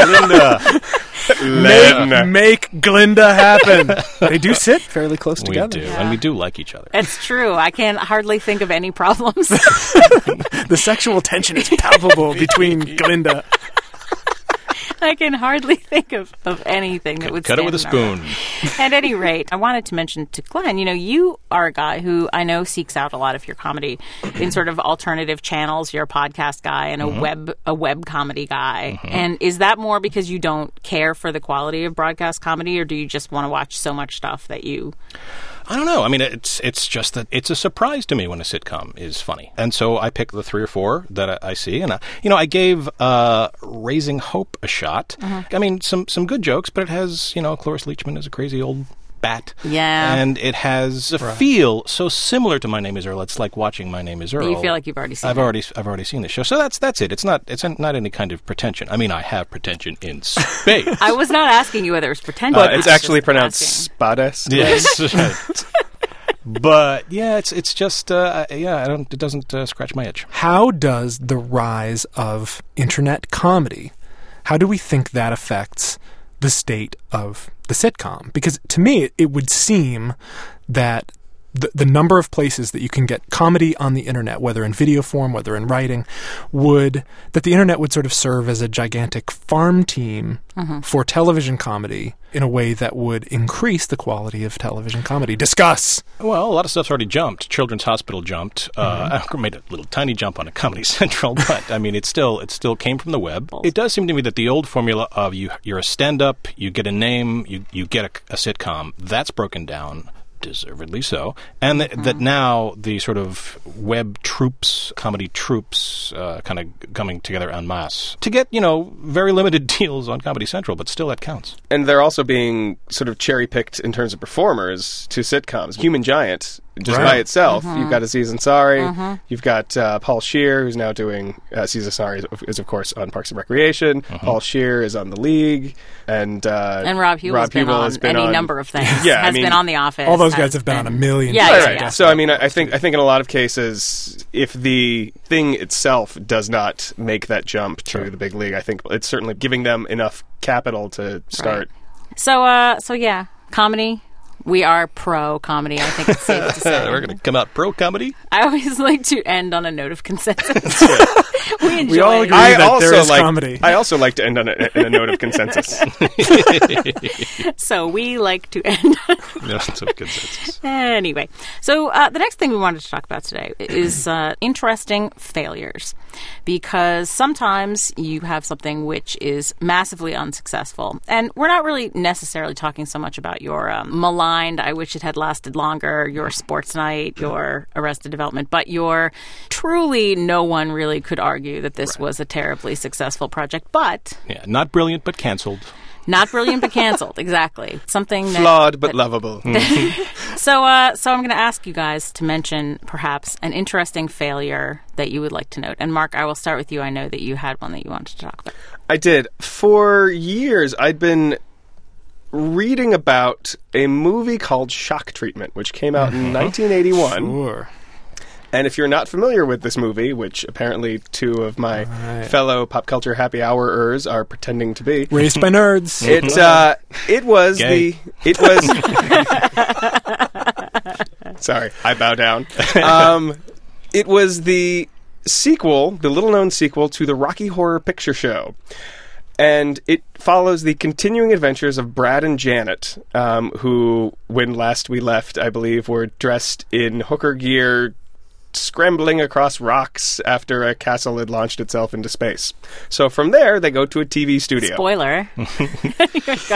[SPEAKER 19] Make Glinda happen. They do sit fairly close
[SPEAKER 18] We
[SPEAKER 19] together.
[SPEAKER 18] do, and we do like each other.
[SPEAKER 21] It's true. I can hardly think of any problems.
[SPEAKER 19] The sexual tension is palpable between Glinda.
[SPEAKER 21] I can hardly think of anything that would
[SPEAKER 18] Cut it with a
[SPEAKER 21] stand in our
[SPEAKER 18] spoon.
[SPEAKER 21] way. At any rate, I wanted to mention to Glenn, you are a guy who I know seeks out a lot of your comedy in sort of alternative channels. You're a podcast guy and a web comedy guy. And is that more because you don't care for the quality of broadcast comedy, or do you just want to watch so much stuff that you...
[SPEAKER 18] I don't know. I mean, it's just that it's a surprise to me when a sitcom is funny. And so I pick the 3 or 4 that I see. And, I gave Raising Hope a shot. I mean, some good jokes, but it has, Cloris Leachman is a crazy old bat.
[SPEAKER 21] Yeah.
[SPEAKER 18] And it has a feel so similar to My Name is Earl. It's like watching My Name is Earl.
[SPEAKER 21] You feel like you've already seen
[SPEAKER 18] I've already seen the show. So that's it. It's not any kind of pretension. I mean, I have pretension in spades.
[SPEAKER 21] I was not asking you whether it was pretending.
[SPEAKER 20] But it's actually pronounced Spades.
[SPEAKER 18] Yes. But yeah, it's just it doesn't scratch my itch.
[SPEAKER 19] How does the rise of internet comedy, how do we think that affects the state of the sitcom? Because to me, it would seem that the number of places that you can get comedy on the internet, whether in video form, whether in writing, that the internet would sort of serve as a gigantic farm team for television comedy in a way that would increase the quality of television comedy. Discuss!
[SPEAKER 18] Well, a lot of stuff's already jumped. Children's Hospital jumped. I made a little tiny jump on a Comedy Central, but I mean, it still came from the web. It does seem to me that the old formula of you're a stand-up, you get a name, you get a sitcom, that's broken down. Deservedly so. And that now the sort of web troops, comedy troops, kind of coming together en masse to get, very limited deals on Comedy Central, but still that counts.
[SPEAKER 20] And they're also being sort of cherry-picked in terms of performers to sitcoms. Human Giant, just by itself, you've got Aziz Ansari, you've got Paul Scheer, who's now doing, Aziz Ansari is of course on Parks and Recreation, Paul Scheer is on The League, and
[SPEAKER 21] Rob Hubel has been on any number of things. Has been on The Office.
[SPEAKER 19] All those guys have been on a million.
[SPEAKER 20] Yeah. So I mean, I think in a lot of cases, if the thing itself does not make that jump to the big league, I think it's certainly giving them enough capital to start.
[SPEAKER 21] Right. So yeah, comedy. We are pro-comedy, I think it's safe to say.
[SPEAKER 18] We're going to come out pro-comedy?
[SPEAKER 21] I always like to end on a note of consensus.
[SPEAKER 19] We all agree that there is comedy.
[SPEAKER 20] I also like to end on a note of consensus.
[SPEAKER 21] So we like to end on
[SPEAKER 18] a note of consensus.
[SPEAKER 21] Anyway, so the next thing we wanted to talk about today is interesting failures. Because sometimes you have something which is massively unsuccessful. And we're not really necessarily talking so much about your maligned, I wish it had lasted longer, your Sports Night, your Arrested Development, but your truly no one really could argue that this was a terribly successful project. But...
[SPEAKER 18] yeah, not brilliant, but canceled.
[SPEAKER 21] Not brilliant, but canceled. Exactly. Something
[SPEAKER 20] flawed, but lovable.
[SPEAKER 21] So I'm going to ask you guys to mention perhaps an interesting failure that you would like to note. And Mark, I will start with you. I know that you had one that you wanted to talk about.
[SPEAKER 20] I did. For years, I'd been reading about a movie called Shock Treatment, which came out in 1981.
[SPEAKER 19] Sure.
[SPEAKER 20] And if you're not familiar with this movie, which apparently two of my fellow pop culture happy hour-ers are pretending to be,
[SPEAKER 19] raised by nerds,
[SPEAKER 20] it was
[SPEAKER 18] Gay.
[SPEAKER 20] Sorry, I bow down. It was the sequel, the little-known sequel to the Rocky Horror Picture Show. And it follows the continuing adventures of Brad and Janet, who, when last we left, I believe, were dressed in hooker gear, scrambling across rocks after a castle had launched itself into space. So from there, they go to a TV studio.
[SPEAKER 21] Spoiler. Go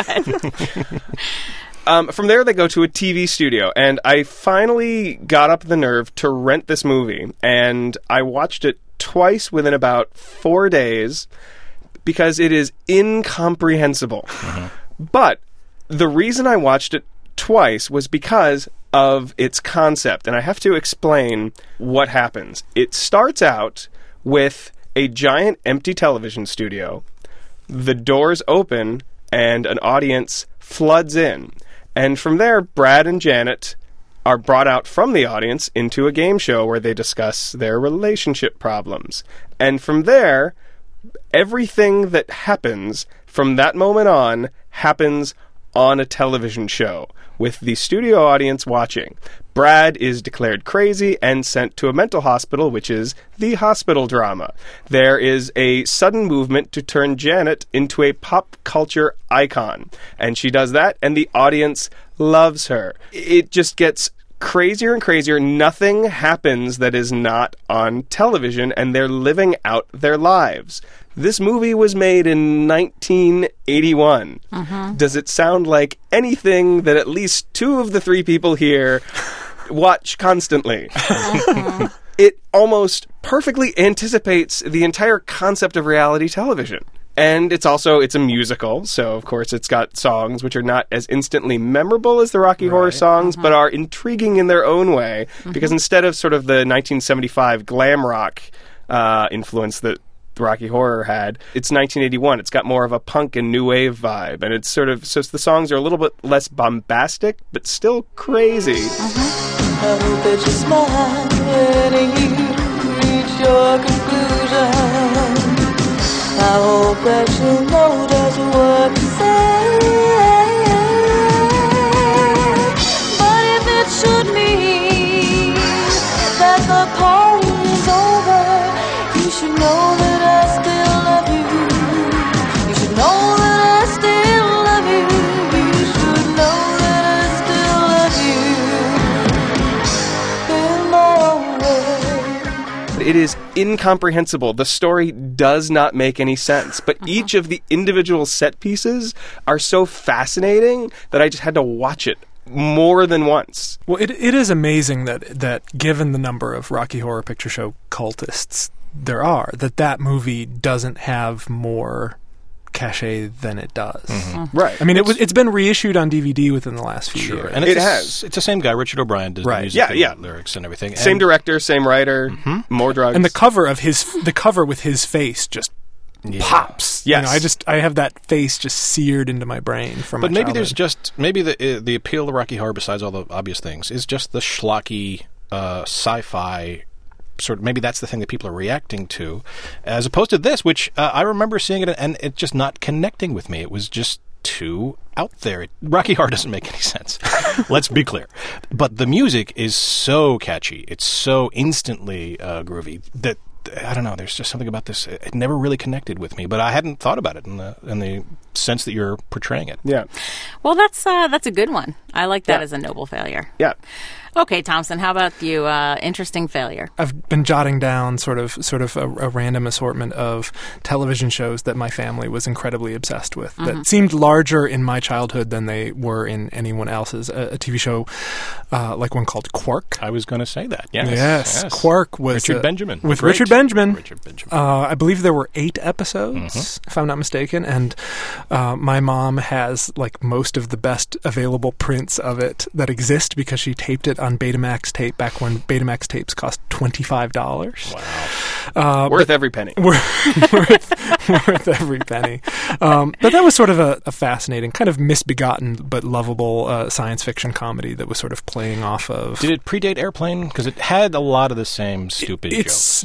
[SPEAKER 21] ahead.
[SPEAKER 20] From there, they go to a TV studio, and I finally got up the nerve to rent this movie, and I watched it twice within about 4 days, because it is incomprehensible. But the reason I watched it twice was because of its concept, and I have to explain what happens. It starts out with a giant empty television studio. The doors open, and an audience floods in. And from there, Brad and Janet are brought out from the audience into a game show where they discuss their relationship problems. And from there, everything that happens from that moment on happens on a television show with the studio audience watching. Brad is declared crazy and sent to a mental hospital, which is the hospital drama. There is a sudden movement to turn Janet into a pop culture icon. And she does that, and the audience loves her. It just gets crazier and crazier. Nothing happens that is not on television, and they're living out their lives. This movie was made in 1981. Does it sound like anything that at least two of the three people here watch constantly? It almost perfectly anticipates the entire concept of reality television. And it's a musical, so of course it's got songs which are not as instantly memorable as the Rocky Horror songs, but are intriguing in their own way, because instead of sort of the 1975 glam rock influence that Rocky Horror had, it's 1981. It's got more of a punk and new wave vibe, and it's sort of, so the songs are a little bit less bombastic, but still crazy.
[SPEAKER 3] I hope that you smile when you reach your conclusion. I hope that you know just what to say. But if it should mean
[SPEAKER 20] it is incomprehensible. The story does not make any sense, but each of the individual set pieces are so fascinating that I just had to watch it more than once.
[SPEAKER 19] Well, it is amazing that given the number of Rocky Horror Picture Show cultists there are, that movie doesn't have more cachet than it does.
[SPEAKER 20] Mm-hmm. Right.
[SPEAKER 19] I mean, it's been reissued on DVD within the last few years.
[SPEAKER 18] And it has. It's the same guy, Richard O'Brien, does the music and lyrics and everything.
[SPEAKER 20] Same director, same writer, more drugs.
[SPEAKER 19] And the cover with his face just pops.
[SPEAKER 20] Yes.
[SPEAKER 19] I have that face just seared into my brain from my
[SPEAKER 18] maybe
[SPEAKER 19] childhood.
[SPEAKER 18] there's just the appeal of Rocky Horror, besides all the obvious things, is just the schlocky sci-fi sort of. Maybe that's the thing that people are reacting to, as opposed to this, which I remember seeing it and it just not connecting with me. It was just too out there. Rocky Horror doesn't make any sense. Let's be clear. But the music is so catchy. It's so instantly groovy that I don't know. There's just something about this. It never really connected with me, but I hadn't thought about it in the sense that you're portraying it.
[SPEAKER 20] Yeah.
[SPEAKER 21] Well, that's a good one. I like that as a noble failure.
[SPEAKER 20] Yeah.
[SPEAKER 21] Okay, Thompson, how about you? Interesting failure.
[SPEAKER 19] I've been jotting down sort of a random assortment of television shows that my family was incredibly obsessed with, that seemed larger in my childhood than they were in anyone else's. A TV show like one called Quark.
[SPEAKER 18] I was going to say that. Yes.
[SPEAKER 19] Yes. Quark was
[SPEAKER 18] Richard Benjamin.
[SPEAKER 19] With
[SPEAKER 18] Great.
[SPEAKER 19] Richard Benjamin.
[SPEAKER 18] Richard Benjamin.
[SPEAKER 19] I believe there were 8 episodes, if I'm not mistaken, and my mom has like most of the best available prints of it that exist because she taped it on Betamax tape back when Betamax tapes cost $25.
[SPEAKER 20] Wow. Worth every penny.
[SPEAKER 19] Worth every penny. But that was sort of a fascinating, kind of misbegotten but lovable science fiction comedy that was sort of playing off of...
[SPEAKER 18] Did it predate Airplane? Because it had a lot of the same stupid jokes.
[SPEAKER 19] It's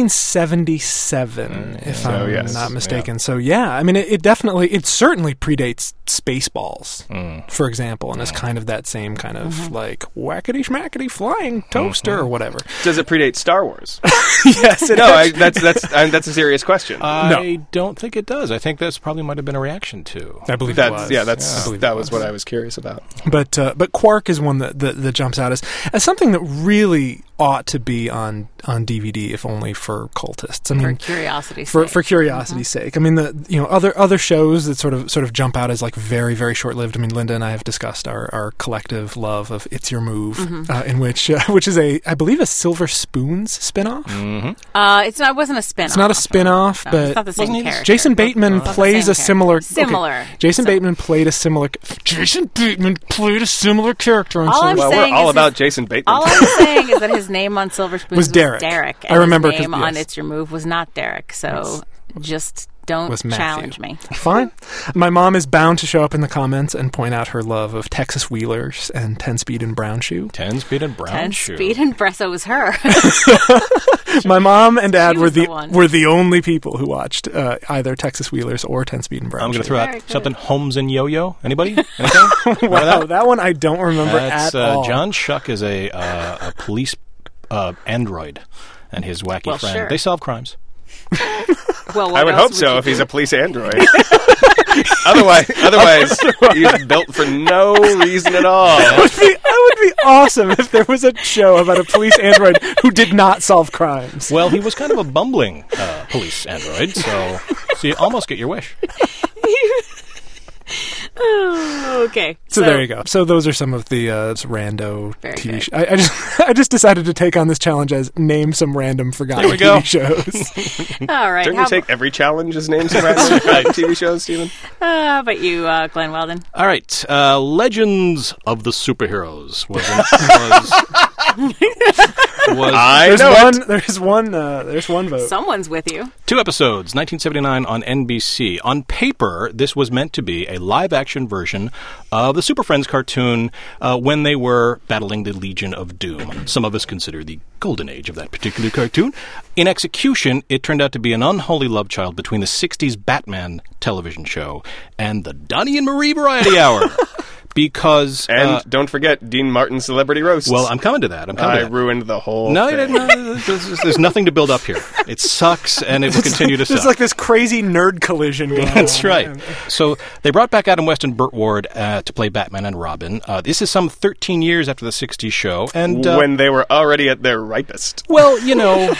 [SPEAKER 19] 1977, if I'm not mistaken. Yeah. So yeah, I mean, it certainly predates Spaceballs, for example, and it's kind of that same kind of like whackety-schmackety flying toaster or whatever.
[SPEAKER 20] Does it predate Star Wars?
[SPEAKER 19] Yes, it does.
[SPEAKER 20] That's a serious question.
[SPEAKER 18] I don't think it does. I think that's probably might have been a reaction to.
[SPEAKER 19] I believe it was.
[SPEAKER 20] Yeah, that was what I was curious about.
[SPEAKER 19] But Quark is one that jumps out as something that really ought to be on DVD, if only for cultists. I mean,
[SPEAKER 21] for
[SPEAKER 19] curiosity's sake. I mean, other shows that sort of jump out as like very, very short lived. I mean, Linda and I have discussed our collective love of It's Your Move, in which is I believe a Silver Spoons spinoff.
[SPEAKER 21] It wasn't a spinoff.
[SPEAKER 19] It's not a spinoff, but
[SPEAKER 21] it's not the same character.
[SPEAKER 19] Jason Bateman plays a similar.
[SPEAKER 21] Okay.
[SPEAKER 19] Jason Bateman played a similar. Jason Bateman played a similar character on Silver Spoons.
[SPEAKER 20] We're all about Jason Bateman.
[SPEAKER 21] All I'm saying is that his name on Silver Spoons was
[SPEAKER 19] Derek.
[SPEAKER 21] And
[SPEAKER 19] I remember
[SPEAKER 21] his name on It's Your Move was not Derek. So just don't challenge me.
[SPEAKER 19] Fine. My mom is bound to show up in the comments and point out her love of Texas Wheelers and 10-Speed and Brown Shoe.
[SPEAKER 18] 10-Speed and Brown Shoe.
[SPEAKER 21] 10-Speed and Bresso was her.
[SPEAKER 19] My mom and dad were the only people who watched either Texas Wheelers or 10-Speed and Brown Shoe.
[SPEAKER 18] I'm going to throw out something. Holmes and Yo-Yo. Anybody? Anything?
[SPEAKER 19] Wow, that one I don't remember at all.
[SPEAKER 18] John Schuck is a police android and his wacky friend.
[SPEAKER 21] Sure.
[SPEAKER 18] They solve crimes.
[SPEAKER 20] Well, I would hope so if he's a police android. Otherwise, he's built for no reason at all.
[SPEAKER 19] That would be awesome if there was a show about a police android who did not solve crimes.
[SPEAKER 18] Well, he was kind of a bumbling police android, so you almost get your wish.
[SPEAKER 21] Okay.
[SPEAKER 19] So there you go. So those are some of the rando TV shows. I just decided to take on this challenge as name some random forgotten TV shows.
[SPEAKER 21] All right.
[SPEAKER 20] Don't you take every challenge as name some random TV shows, Stephen?
[SPEAKER 21] But you, Glenn Weldon.
[SPEAKER 18] All right. Legends of the Superheroes
[SPEAKER 19] There's one vote.
[SPEAKER 21] Someone's with you.
[SPEAKER 18] 2 episodes, 1979 on NBC. On paper, this was meant to be a live-action version of the Super Friends cartoon when they were battling the Legion of Doom. Some of us consider the golden age of that particular cartoon. In execution, it turned out to be an unholy love child between the 60s Batman television show and the Donnie and Marie Variety Hour. Because...
[SPEAKER 20] And don't forget Dean Martin's Celebrity Roast.
[SPEAKER 18] Well, I'm coming to that. I
[SPEAKER 20] ruined the whole
[SPEAKER 18] thing.
[SPEAKER 20] No,
[SPEAKER 18] there's nothing to build up here. It sucks, and it will continue to suck.
[SPEAKER 19] It's like this crazy nerd collision going on.
[SPEAKER 18] That's right. So they brought back Adam West and Burt Ward to play Batman and Robin. This is some 13 years after the 60s show. And
[SPEAKER 20] when they were already at their ripest.
[SPEAKER 18] Well,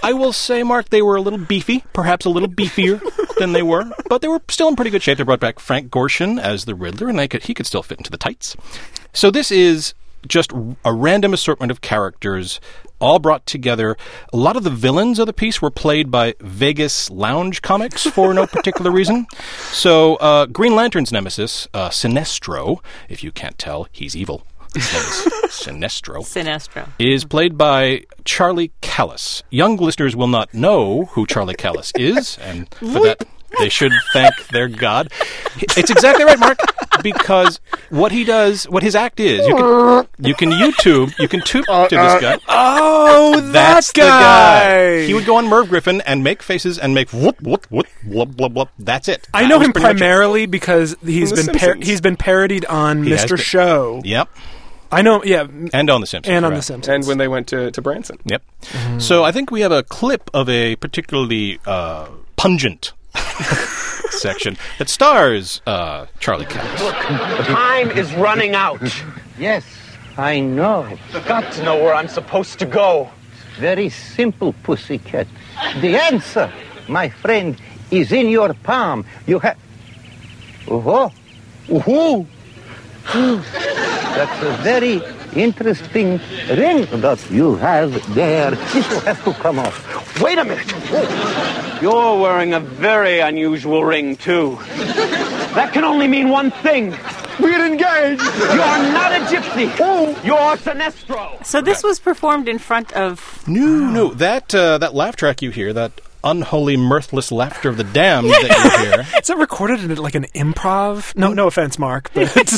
[SPEAKER 18] I will say, Mark, they were a little beefy, perhaps a little beefier than they were, but they were still in pretty good shape. They brought back Frank Gorshin as the Riddler, and he could still fit into the tights. So this is just a random assortment of characters all brought together. A lot of the villains of the piece were played by Vegas Lounge comics for no particular reason. So Green Lantern's nemesis, Sinestro, if you can't tell, he's evil. His name is Sinestro, is played by Charlie Callis. Young listeners will not know who Charlie Callis is, and for that they should thank their God. It's exactly right, Mark, because what he does, what his act is, you can YouTube, you can toot to this guy.
[SPEAKER 19] Oh,
[SPEAKER 18] that's
[SPEAKER 19] guy.
[SPEAKER 18] The guy. He would go on Merv Griffin and make faces and make whoop, whoop, whoop, blub, blub, blub. That's it.
[SPEAKER 19] I know him primarily because he's been parodied on Mr. Show.
[SPEAKER 18] Yep.
[SPEAKER 19] I know, yeah.
[SPEAKER 18] And on The Simpsons.
[SPEAKER 19] And on The Simpsons.
[SPEAKER 20] And when they went to Branson.
[SPEAKER 18] Yep. So I think we have a clip of a particularly pungent section that stars Charlie Callis.
[SPEAKER 5] Look, time is running out.
[SPEAKER 6] Yes, I know.
[SPEAKER 5] I've got to know where I'm supposed to go.
[SPEAKER 6] Very simple, pussycat. The answer, my friend, is in your palm. You have... Oh, oh. That's a very interesting ring that you have there. This will have to come off.
[SPEAKER 5] Wait a minute. You're wearing a very unusual ring, too. That can only mean one thing. We're engaged. You're not a gypsy. You're Sinestro.
[SPEAKER 21] So this was performed in front of...
[SPEAKER 18] No. That laugh track you hear, that unholy, mirthless laughter of the damned that you hear.
[SPEAKER 19] Is that recorded in like an improv? No offense, Mark, but...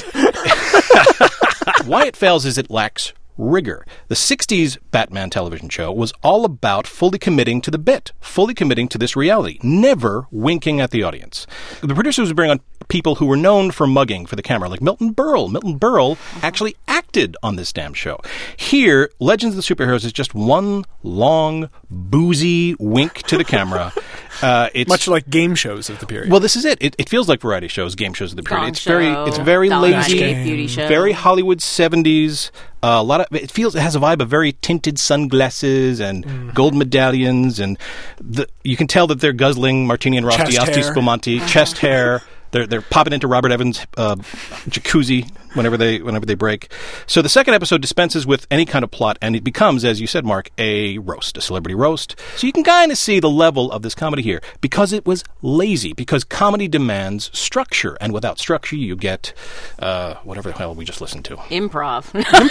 [SPEAKER 18] Why it fails is it lacks rigor. The 60s Batman television show was all about fully committing to the bit, fully committing to this reality, never winking at the audience. The producers would bring on people who were known for mugging for the camera, like Milton Berle. Milton Berle actually acted on this damn show. Here, Legends of the Superheroes is just one long, boozy wink to the camera. It's
[SPEAKER 19] much like game shows of the period.
[SPEAKER 18] Well, this is it. It feels like variety shows, game shows of the period.
[SPEAKER 21] Gong
[SPEAKER 18] It's very lazy,
[SPEAKER 21] beauty show.
[SPEAKER 18] very Hollywood 70s. A lot of it has a vibe of very tinted sunglasses and gold medallions, and you can tell that they're guzzling Martini and Rosti, Asti Spumante, chest hair. They're popping into Robert Evans' jacuzzi whenever they break. So the second episode dispenses with any kind of plot, and it becomes, as you said, Mark, a roast, a celebrity roast. So you can kind of see the level of this comedy here, because it was lazy, because comedy demands structure, and without structure you get whatever the hell we just listened to.
[SPEAKER 21] Improv.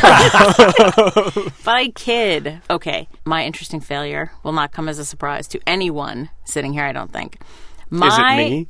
[SPEAKER 21] But I kid. Okay, my interesting failure will not come as a surprise to anyone sitting here, I don't think.
[SPEAKER 20] Is it me?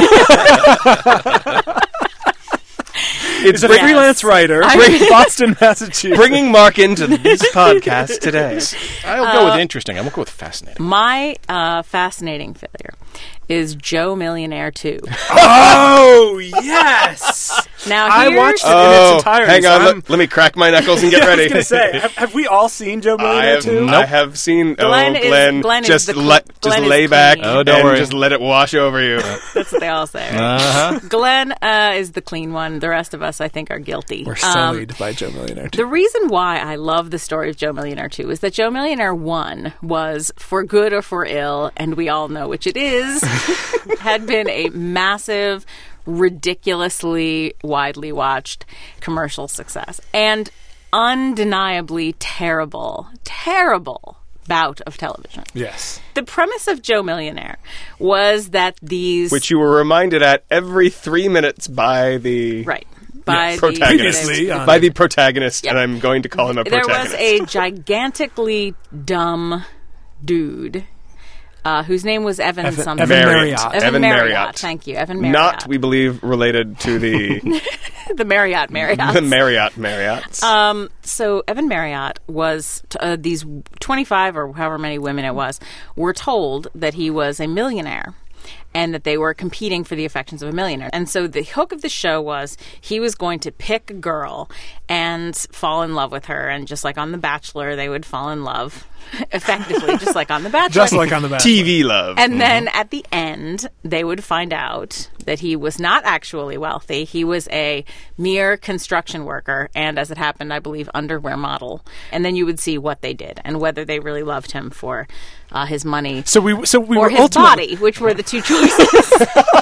[SPEAKER 19] It's a freelance writer, Boston, Massachusetts.
[SPEAKER 20] Bringing Mark into this podcast today.
[SPEAKER 18] I'll go with interesting. I won't go with fascinating.
[SPEAKER 21] My fascinating failure is Joe Millionaire 2.
[SPEAKER 19] Oh, yes!
[SPEAKER 21] Now,
[SPEAKER 19] I watched it in its entirety.
[SPEAKER 20] Hang on, let me crack my knuckles and get ready.
[SPEAKER 19] I was going to say, have we all seen Joe Millionaire 2?
[SPEAKER 20] I have seen.
[SPEAKER 21] Glenn
[SPEAKER 20] just
[SPEAKER 21] is
[SPEAKER 20] lay back
[SPEAKER 21] clean.
[SPEAKER 20] Don't worry. Just let it wash over you.
[SPEAKER 21] That's what they all say. Right? Glenn is the clean one. The rest of us, I think, are guilty.
[SPEAKER 19] We're sullied by Joe Millionaire 2.
[SPEAKER 21] The reason why I love the story of Joe Millionaire 2 is that Joe Millionaire 1 was, for good or for ill, and we all know which it is, had been a massive, ridiculously widely watched commercial success. And undeniably terrible bout of television.
[SPEAKER 19] Yes.
[SPEAKER 21] The premise of Joe Millionaire was that these...
[SPEAKER 20] Which you were reminded at every 3 minutes by the...
[SPEAKER 21] Right. By
[SPEAKER 20] protagonist. By the protagonist,
[SPEAKER 21] Yep.
[SPEAKER 20] and I'm going to call him a protagonist.
[SPEAKER 21] There was a gigantically dumb dude whose name was Evan something.
[SPEAKER 20] Evan Marriott.
[SPEAKER 21] Thank you, Evan Marriott.
[SPEAKER 20] Not, we believe, related to the...
[SPEAKER 21] the Marriott.
[SPEAKER 20] The Marriotts.
[SPEAKER 21] So Evan Marriott was, these 25 or however many women it was, were told that he was a millionaire. and that they were competing for the affections of a millionaire. And so the hook of the show was he was going to pick a girl and fall in love with her. And just like on The Bachelor, they would fall in love effectively, just like on The Bachelor.
[SPEAKER 19] Just like on The Bachelor.
[SPEAKER 20] TV love.
[SPEAKER 21] And then at the end, they would find out that he was not actually wealthy. He was a mere construction worker and, as it happened, I believe, underwear model. And then you would see what they did and whether they really loved him for his money or his body, which were the two choices.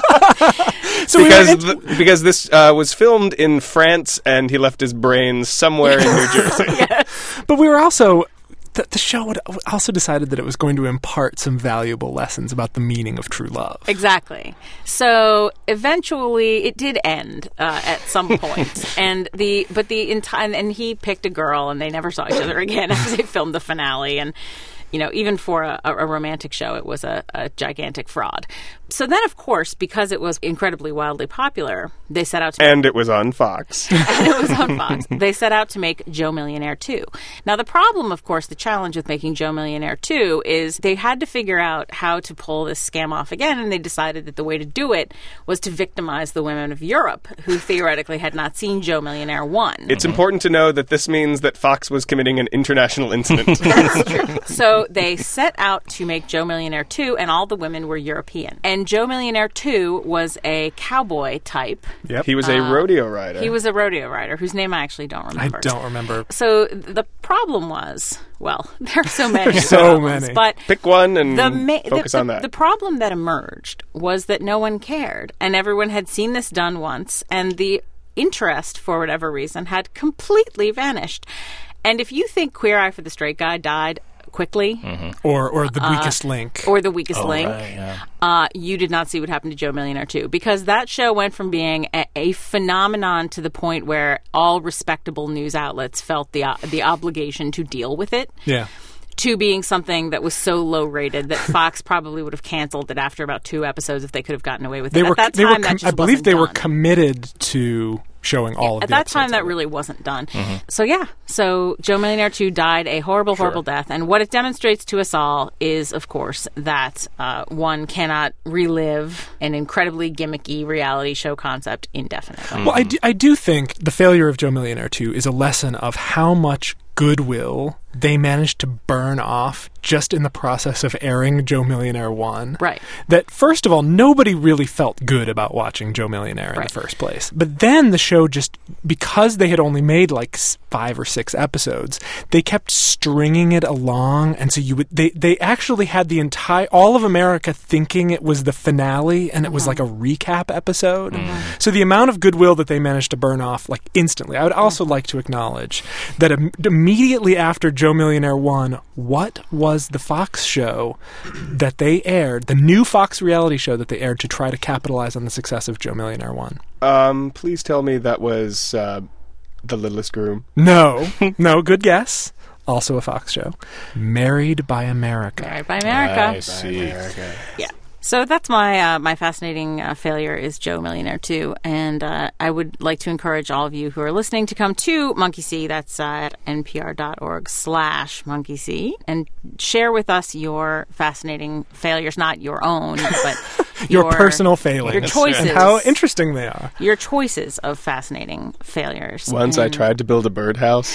[SPEAKER 20] Because this was filmed in France and he left his brains somewhere in New Jersey.
[SPEAKER 21] Yes.
[SPEAKER 19] But we were also... The show had also decided that it was going to impart some valuable lessons about the meaning of true love.
[SPEAKER 21] Exactly. So eventually, it did end at some point, and he picked a girl, and they never saw each other again after they filmed the finale. And even for a romantic show, it was a gigantic fraud. So then, of course, because it was incredibly wildly popular, they set out to...
[SPEAKER 20] And it was on Fox.
[SPEAKER 21] They set out to make Joe Millionaire 2. Now, the problem, of course, the challenge with making Joe Millionaire 2 is they had to figure out how to pull this scam off again, and they decided that the way to do it was to victimize the women of Europe, who theoretically had not seen Joe Millionaire 1.
[SPEAKER 20] It's important to know that this means that Fox was committing an international incident.
[SPEAKER 21] That's true. So they set out to make Joe Millionaire 2, and all the women were European. And Joe Millionaire 2 was a cowboy type.
[SPEAKER 20] Yep. He was a rodeo rider.
[SPEAKER 21] He was a rodeo rider, whose name I actually don't remember.
[SPEAKER 19] I don't remember.
[SPEAKER 21] So the problem was, well, there are so many.
[SPEAKER 19] There's so many.
[SPEAKER 21] But
[SPEAKER 20] pick one and focus on that.
[SPEAKER 21] The problem that emerged was that no one cared, and everyone had seen this done once, and the interest, for whatever reason, had completely vanished. And if you think Queer Eye for the Straight Guy died quickly,
[SPEAKER 19] or the weakest link,
[SPEAKER 21] you did not see what happened to Joe Millionaire 2, because that show went from being a phenomenon to the point where all respectable news outlets felt the obligation to deal with it.
[SPEAKER 19] Yeah.
[SPEAKER 21] To being something that was so low rated that Fox probably would have canceled it after about 2 episodes if they could have gotten away with it. At that time,
[SPEAKER 19] I believe they were committed to showing all of the
[SPEAKER 21] episodes. At that time, that really wasn't done. So Joe Millionaire 2 died a horrible, horrible death. And what it demonstrates to us all is, of course, that one cannot relive an incredibly gimmicky reality show concept indefinitely.
[SPEAKER 19] Well, I do think the failure of Joe Millionaire 2 is a lesson of how much goodwill they managed to burn off just in the process of airing Joe Millionaire 1.
[SPEAKER 21] Right.
[SPEAKER 19] That, first of all, nobody really felt good about watching Joe Millionaire in the first place. But then the show just, because they had only made like 5 or 6 episodes, they kept stringing it along, and so they actually had all of America thinking it was the finale, and it was like a recap episode. So the amount of goodwill that they managed to burn off like instantly. I would also like to acknowledge that immediately after Joe Millionaire 1, what was the Fox show that they aired, the new Fox reality show that they aired to try to capitalize on the success of Joe Millionaire 1?
[SPEAKER 20] Please tell me that was The Littlest Groom.
[SPEAKER 19] No, good guess. Also a Fox show. Married by America.
[SPEAKER 21] Married by America.
[SPEAKER 20] I see.
[SPEAKER 21] Yeah. So that's my fascinating failure is Joe Millionaire 2. And I would like to encourage all of you who are listening to come to Monkey See. That's at npr.org/Monkey See. And share with us your fascinating failures, not your own, but
[SPEAKER 19] your personal failures.
[SPEAKER 21] Your choices.
[SPEAKER 19] And how interesting they are.
[SPEAKER 21] Your choices of fascinating failures.
[SPEAKER 20] Once I tried to build a birdhouse.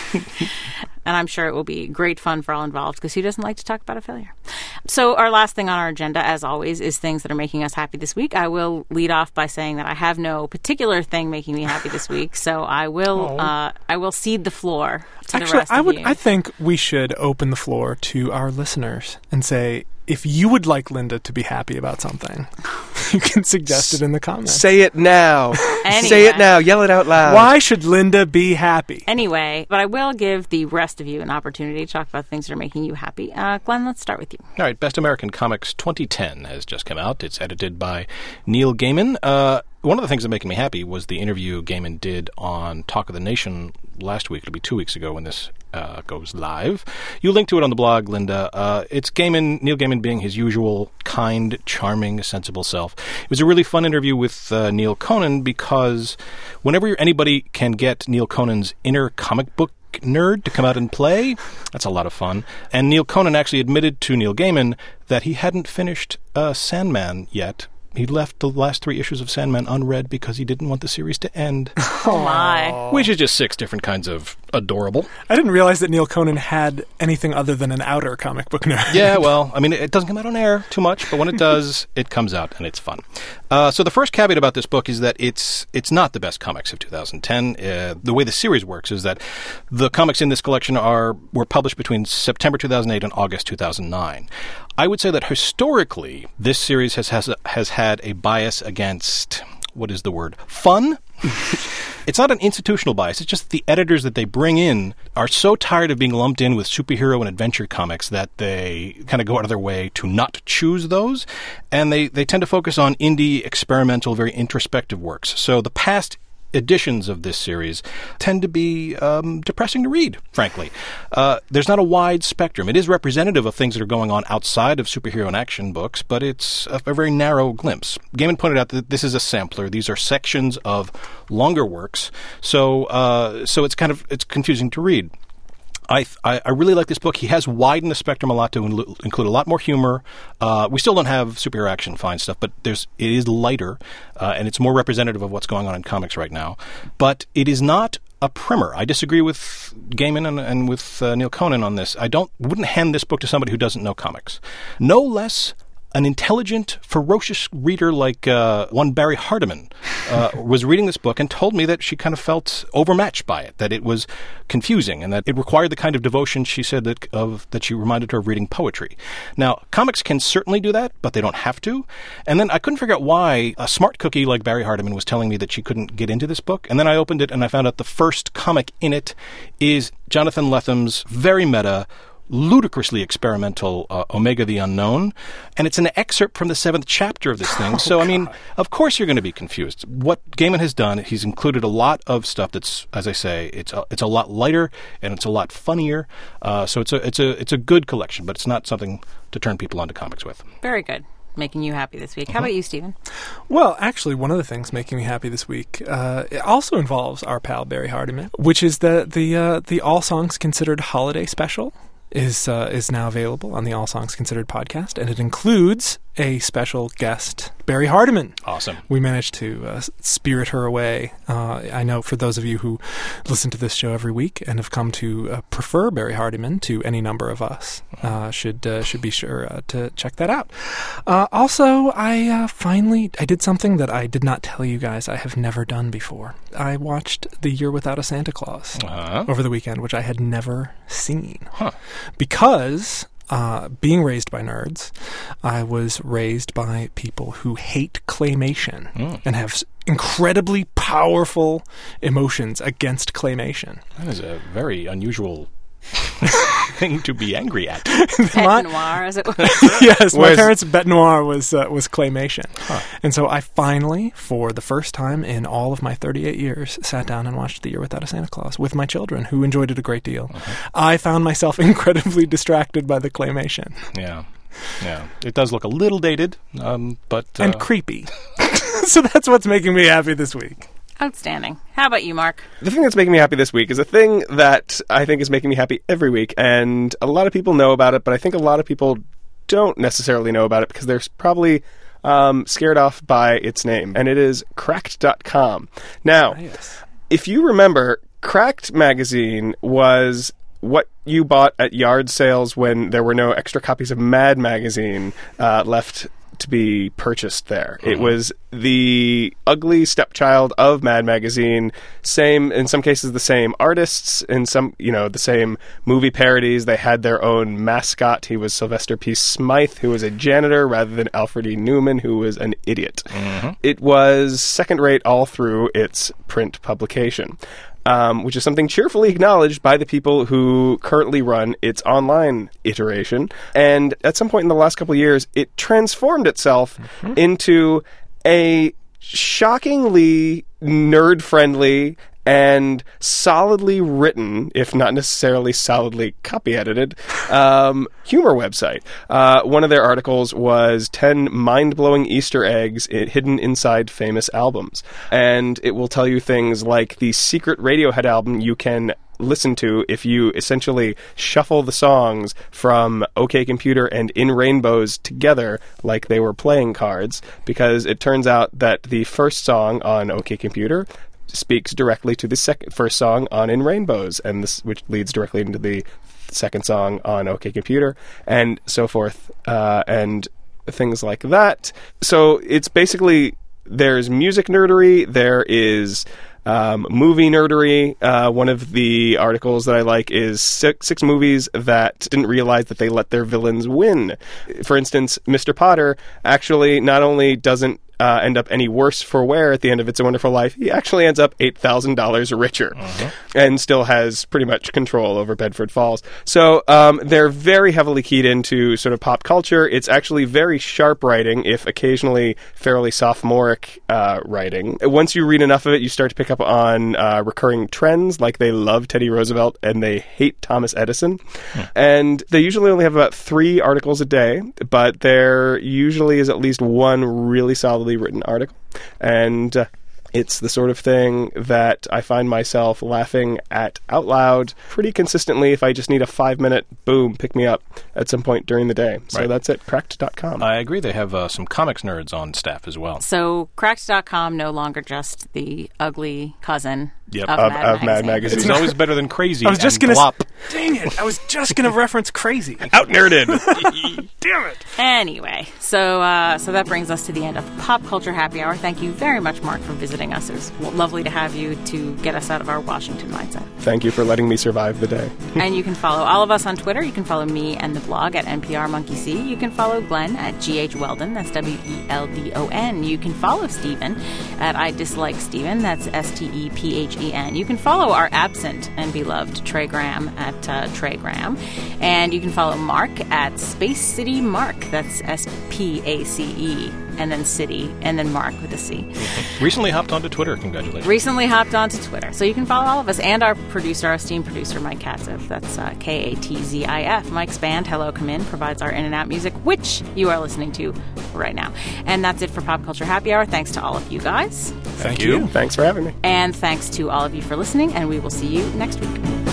[SPEAKER 21] And I'm sure it will be great fun for all involved, because who doesn't like to talk about a failure? So our last thing on our agenda, as always, is things that are making us happy this week. I will lead off by saying that I have no particular thing making me happy this week, so I will cede the floor to the rest of you.
[SPEAKER 19] I think we should open the floor to our listeners and say, if you would like Linda to be happy about something, you can suggest it in the comments.
[SPEAKER 20] Say it now.
[SPEAKER 21] Anyway.
[SPEAKER 20] Say it now. Yell it out loud.
[SPEAKER 19] Why should Linda be happy?
[SPEAKER 21] Anyway, but I will give the rest of you an opportunity to talk about things that are making you happy. Glenn, let's start with you.
[SPEAKER 18] All right. Best American Comics 2010 has just come out. It's edited by Neil Gaiman. One of the things that making me happy was the interview Gaiman did on Talk of the Nation last week. It'll be 2 weeks ago when this goes live. You link to it on the blog, Linda. It's Neil Gaiman being his usual kind, charming, sensible self. It was a really fun interview with Neil Conan, because whenever anybody can get Neil Conan's inner comic book nerd to come out and play. That's a lot of fun. And Neil Conan actually admitted to Neil Gaiman that he hadn't finished Sandman yet. He left the last 3 issues of Sandman unread because he didn't want the series to end.
[SPEAKER 21] Oh, my.
[SPEAKER 18] Which is just 6 different kinds of adorable.
[SPEAKER 19] I didn't realize that Neil Conan had anything other than an outer comic book nerd.
[SPEAKER 18] Yeah, well, I mean, it doesn't come out on air too much, but when it does, it comes out and it's fun. So the first caveat about this book is that it's not the best comics of 2010. The way the series works is that the comics in this collection were published between September 2008 and August 2009. I would say that historically, this series has had a bias against, what is the word, fun? It's not an institutional bias. It's just the editors that they bring in are so tired of being lumped in with superhero and adventure comics that they kind of go out of their way to not choose those. And they tend to focus on indie, experimental, very introspective works. So the past editions of this series tend to be depressing to read, frankly. There's not a wide spectrum. It is representative of things that are going on outside of superhero and action books, but it's a very narrow glimpse. Gaiman pointed out that this is a sampler. These are sections of longer works, so it's confusing to read. I really like this book. He has widened the spectrum a lot to include a lot more humor. We still don't have superhero action fine stuff, but it is lighter, and it's more representative of what's going on in comics right now. But it is not a primer. I disagree with Gaiman and with Neil Conan on this. Wouldn't hand this book to somebody who doesn't know comics. No less an intelligent, ferocious reader like one Barry Hardiman was reading this book and told me that she kind of felt overmatched by it, that it was confusing and that it required the kind of devotion she said that she reminded her of reading poetry. Now, comics can certainly do that, but they don't have to. And then I couldn't figure out why a smart cookie like Barry Hardiman was telling me that she couldn't get into this book. And then I opened it and I found out the first comic in it is Jonathan Lethem's very meta, ludicrously experimental Omega the Unknown, and it's an excerpt from the 7th chapter of this thing. So, I mean, of course you're going to be confused. What Gaiman has done, he's included a lot of stuff that's, as I say, it's a lot lighter and it's a lot funnier. So it's a good collection, but it's not something to turn people onto comics with.
[SPEAKER 21] Very good. Making you happy this week. How about you, Stephen?
[SPEAKER 19] Well, actually, one of the things making me happy this week it also involves our pal Barry Hardiman, which is the All Songs Considered holiday special is now available on the All Songs Considered podcast, and it includes a special guest, Barry Hardiman.
[SPEAKER 18] Awesome.
[SPEAKER 19] We managed to spirit her away. I know for those of you who listen to this show every week and have come to prefer Barry Hardiman to any number of us, should be sure to check that out. Also, I did something that I did not tell you guys I have never done before. I watched The Year Without a Santa Claus over the weekend, which I had never seen. Because being raised by nerds, I was raised by people who hate claymation and have incredibly powerful emotions against claymation.
[SPEAKER 18] That is a very unusual thing to be angry at.
[SPEAKER 21] Bête noir, as it was.
[SPEAKER 19] Yes, my parents' bête noir was claymation. And so I finally, for the first time in all of my 38 years, sat down and watched The Year Without a Santa Claus with my children, who enjoyed it a great deal. I found myself incredibly distracted by the claymation.
[SPEAKER 18] Yeah. It does look a little dated, but...
[SPEAKER 19] and creepy. So that's what's making me happy this week.
[SPEAKER 21] Outstanding. How about you, Mark?
[SPEAKER 20] The thing that's making me happy this week is a thing that I think is making me happy every week, and a lot of people know about it, but I think a lot of people don't necessarily know about it because they're probably scared off by its name, and it is Cracked.com. Now, if you remember, Cracked magazine was what you bought at yard sales when there were no extra copies of Mad magazine left to be purchased there. It was the ugly stepchild of Mad magazine. Same, in some cases, the same artists, in some, the same movie parodies. They had their own mascot. He was Sylvester P. Smythe, who was a janitor, rather than Alfred E. Newman, who was an idiot. It was second-rate all through its print publication. Which is something cheerfully acknowledged by the people who currently run its online iteration. And at some point in the last couple of years, it transformed itself into a shockingly nerd-friendly and solidly written, if not necessarily solidly copy-edited, humor website. One of their articles was 10 mind-blowing Easter eggs hidden inside famous albums. And it will tell you things like the secret Radiohead album you can listen to if you essentially shuffle the songs from OK Computer and In Rainbows together like they were playing cards, because it turns out that the first song on OK Computer speaks directly to the first song on In Rainbows, and this, which leads directly into the second song on OK Computer, and so forth, and things like that. So it's basically, there's music nerdery, there is movie nerdery. One of the articles that I like is six movies that didn't realize that they let their villains win. For instance, Mr. Potter actually not only doesn't end up any worse for wear at the end of It's a Wonderful Life, he actually ends up $8,000 richer and still has pretty much control over Bedford Falls. So they're very heavily keyed into sort of pop culture. It's actually very sharp writing, if occasionally fairly sophomoric writing. Once you read enough of it, you start to pick up on recurring trends, like they love Teddy Roosevelt and they hate Thomas Edison. And they usually only have about 3 articles a day, but there usually is at least one really solidly written article, and it's the sort of thing that I find myself laughing at out loud pretty consistently if I just need a 5-minute boom, pick me up at some point during the day. So that's at Cracked.com.
[SPEAKER 18] I agree. They have some comics nerds on staff as well.
[SPEAKER 21] So Cracked.com, no longer just the ugly cousin
[SPEAKER 18] of
[SPEAKER 21] Mad Magazine.
[SPEAKER 18] It's always better than Crazy.
[SPEAKER 19] I was just
[SPEAKER 18] going to...
[SPEAKER 19] Dang it. I was just going to reference Crazy.
[SPEAKER 20] Out-nerded.
[SPEAKER 19] Damn it.
[SPEAKER 21] Anyway, so that brings us to the end of Pop Culture Happy Hour. Thank you very much, Mark, for visiting us. It was lovely to have you to get us out of our Washington mindset.
[SPEAKER 20] Thank you for letting me survive the day.
[SPEAKER 21] And you can follow all of us on Twitter. You can follow me and the blog at NPRMonkeyC. You can follow Glenn at GH Weldon. That's WELDON. You can follow Stephen at I Dislike Stephen. That's STEPHEN. You can follow our absent and beloved Trey Graham at Trey Graham. And you can follow Mark at Space City Mark. That's SPACE. And then City, and then Mark with a C.
[SPEAKER 18] Recently hopped onto Twitter. Congratulations.
[SPEAKER 21] Recently hopped onto Twitter. So you can follow all of us and our producer, our esteemed producer, Mike Katzif. That's KATZIF. Mike's band, Hello Come In, provides our in and out music, which you are listening to right now. And that's it for Pop Culture Happy Hour. Thanks to all of you guys.
[SPEAKER 18] Thank you.
[SPEAKER 20] Thanks for having me.
[SPEAKER 21] And thanks to all of you for listening, and we will see you next week.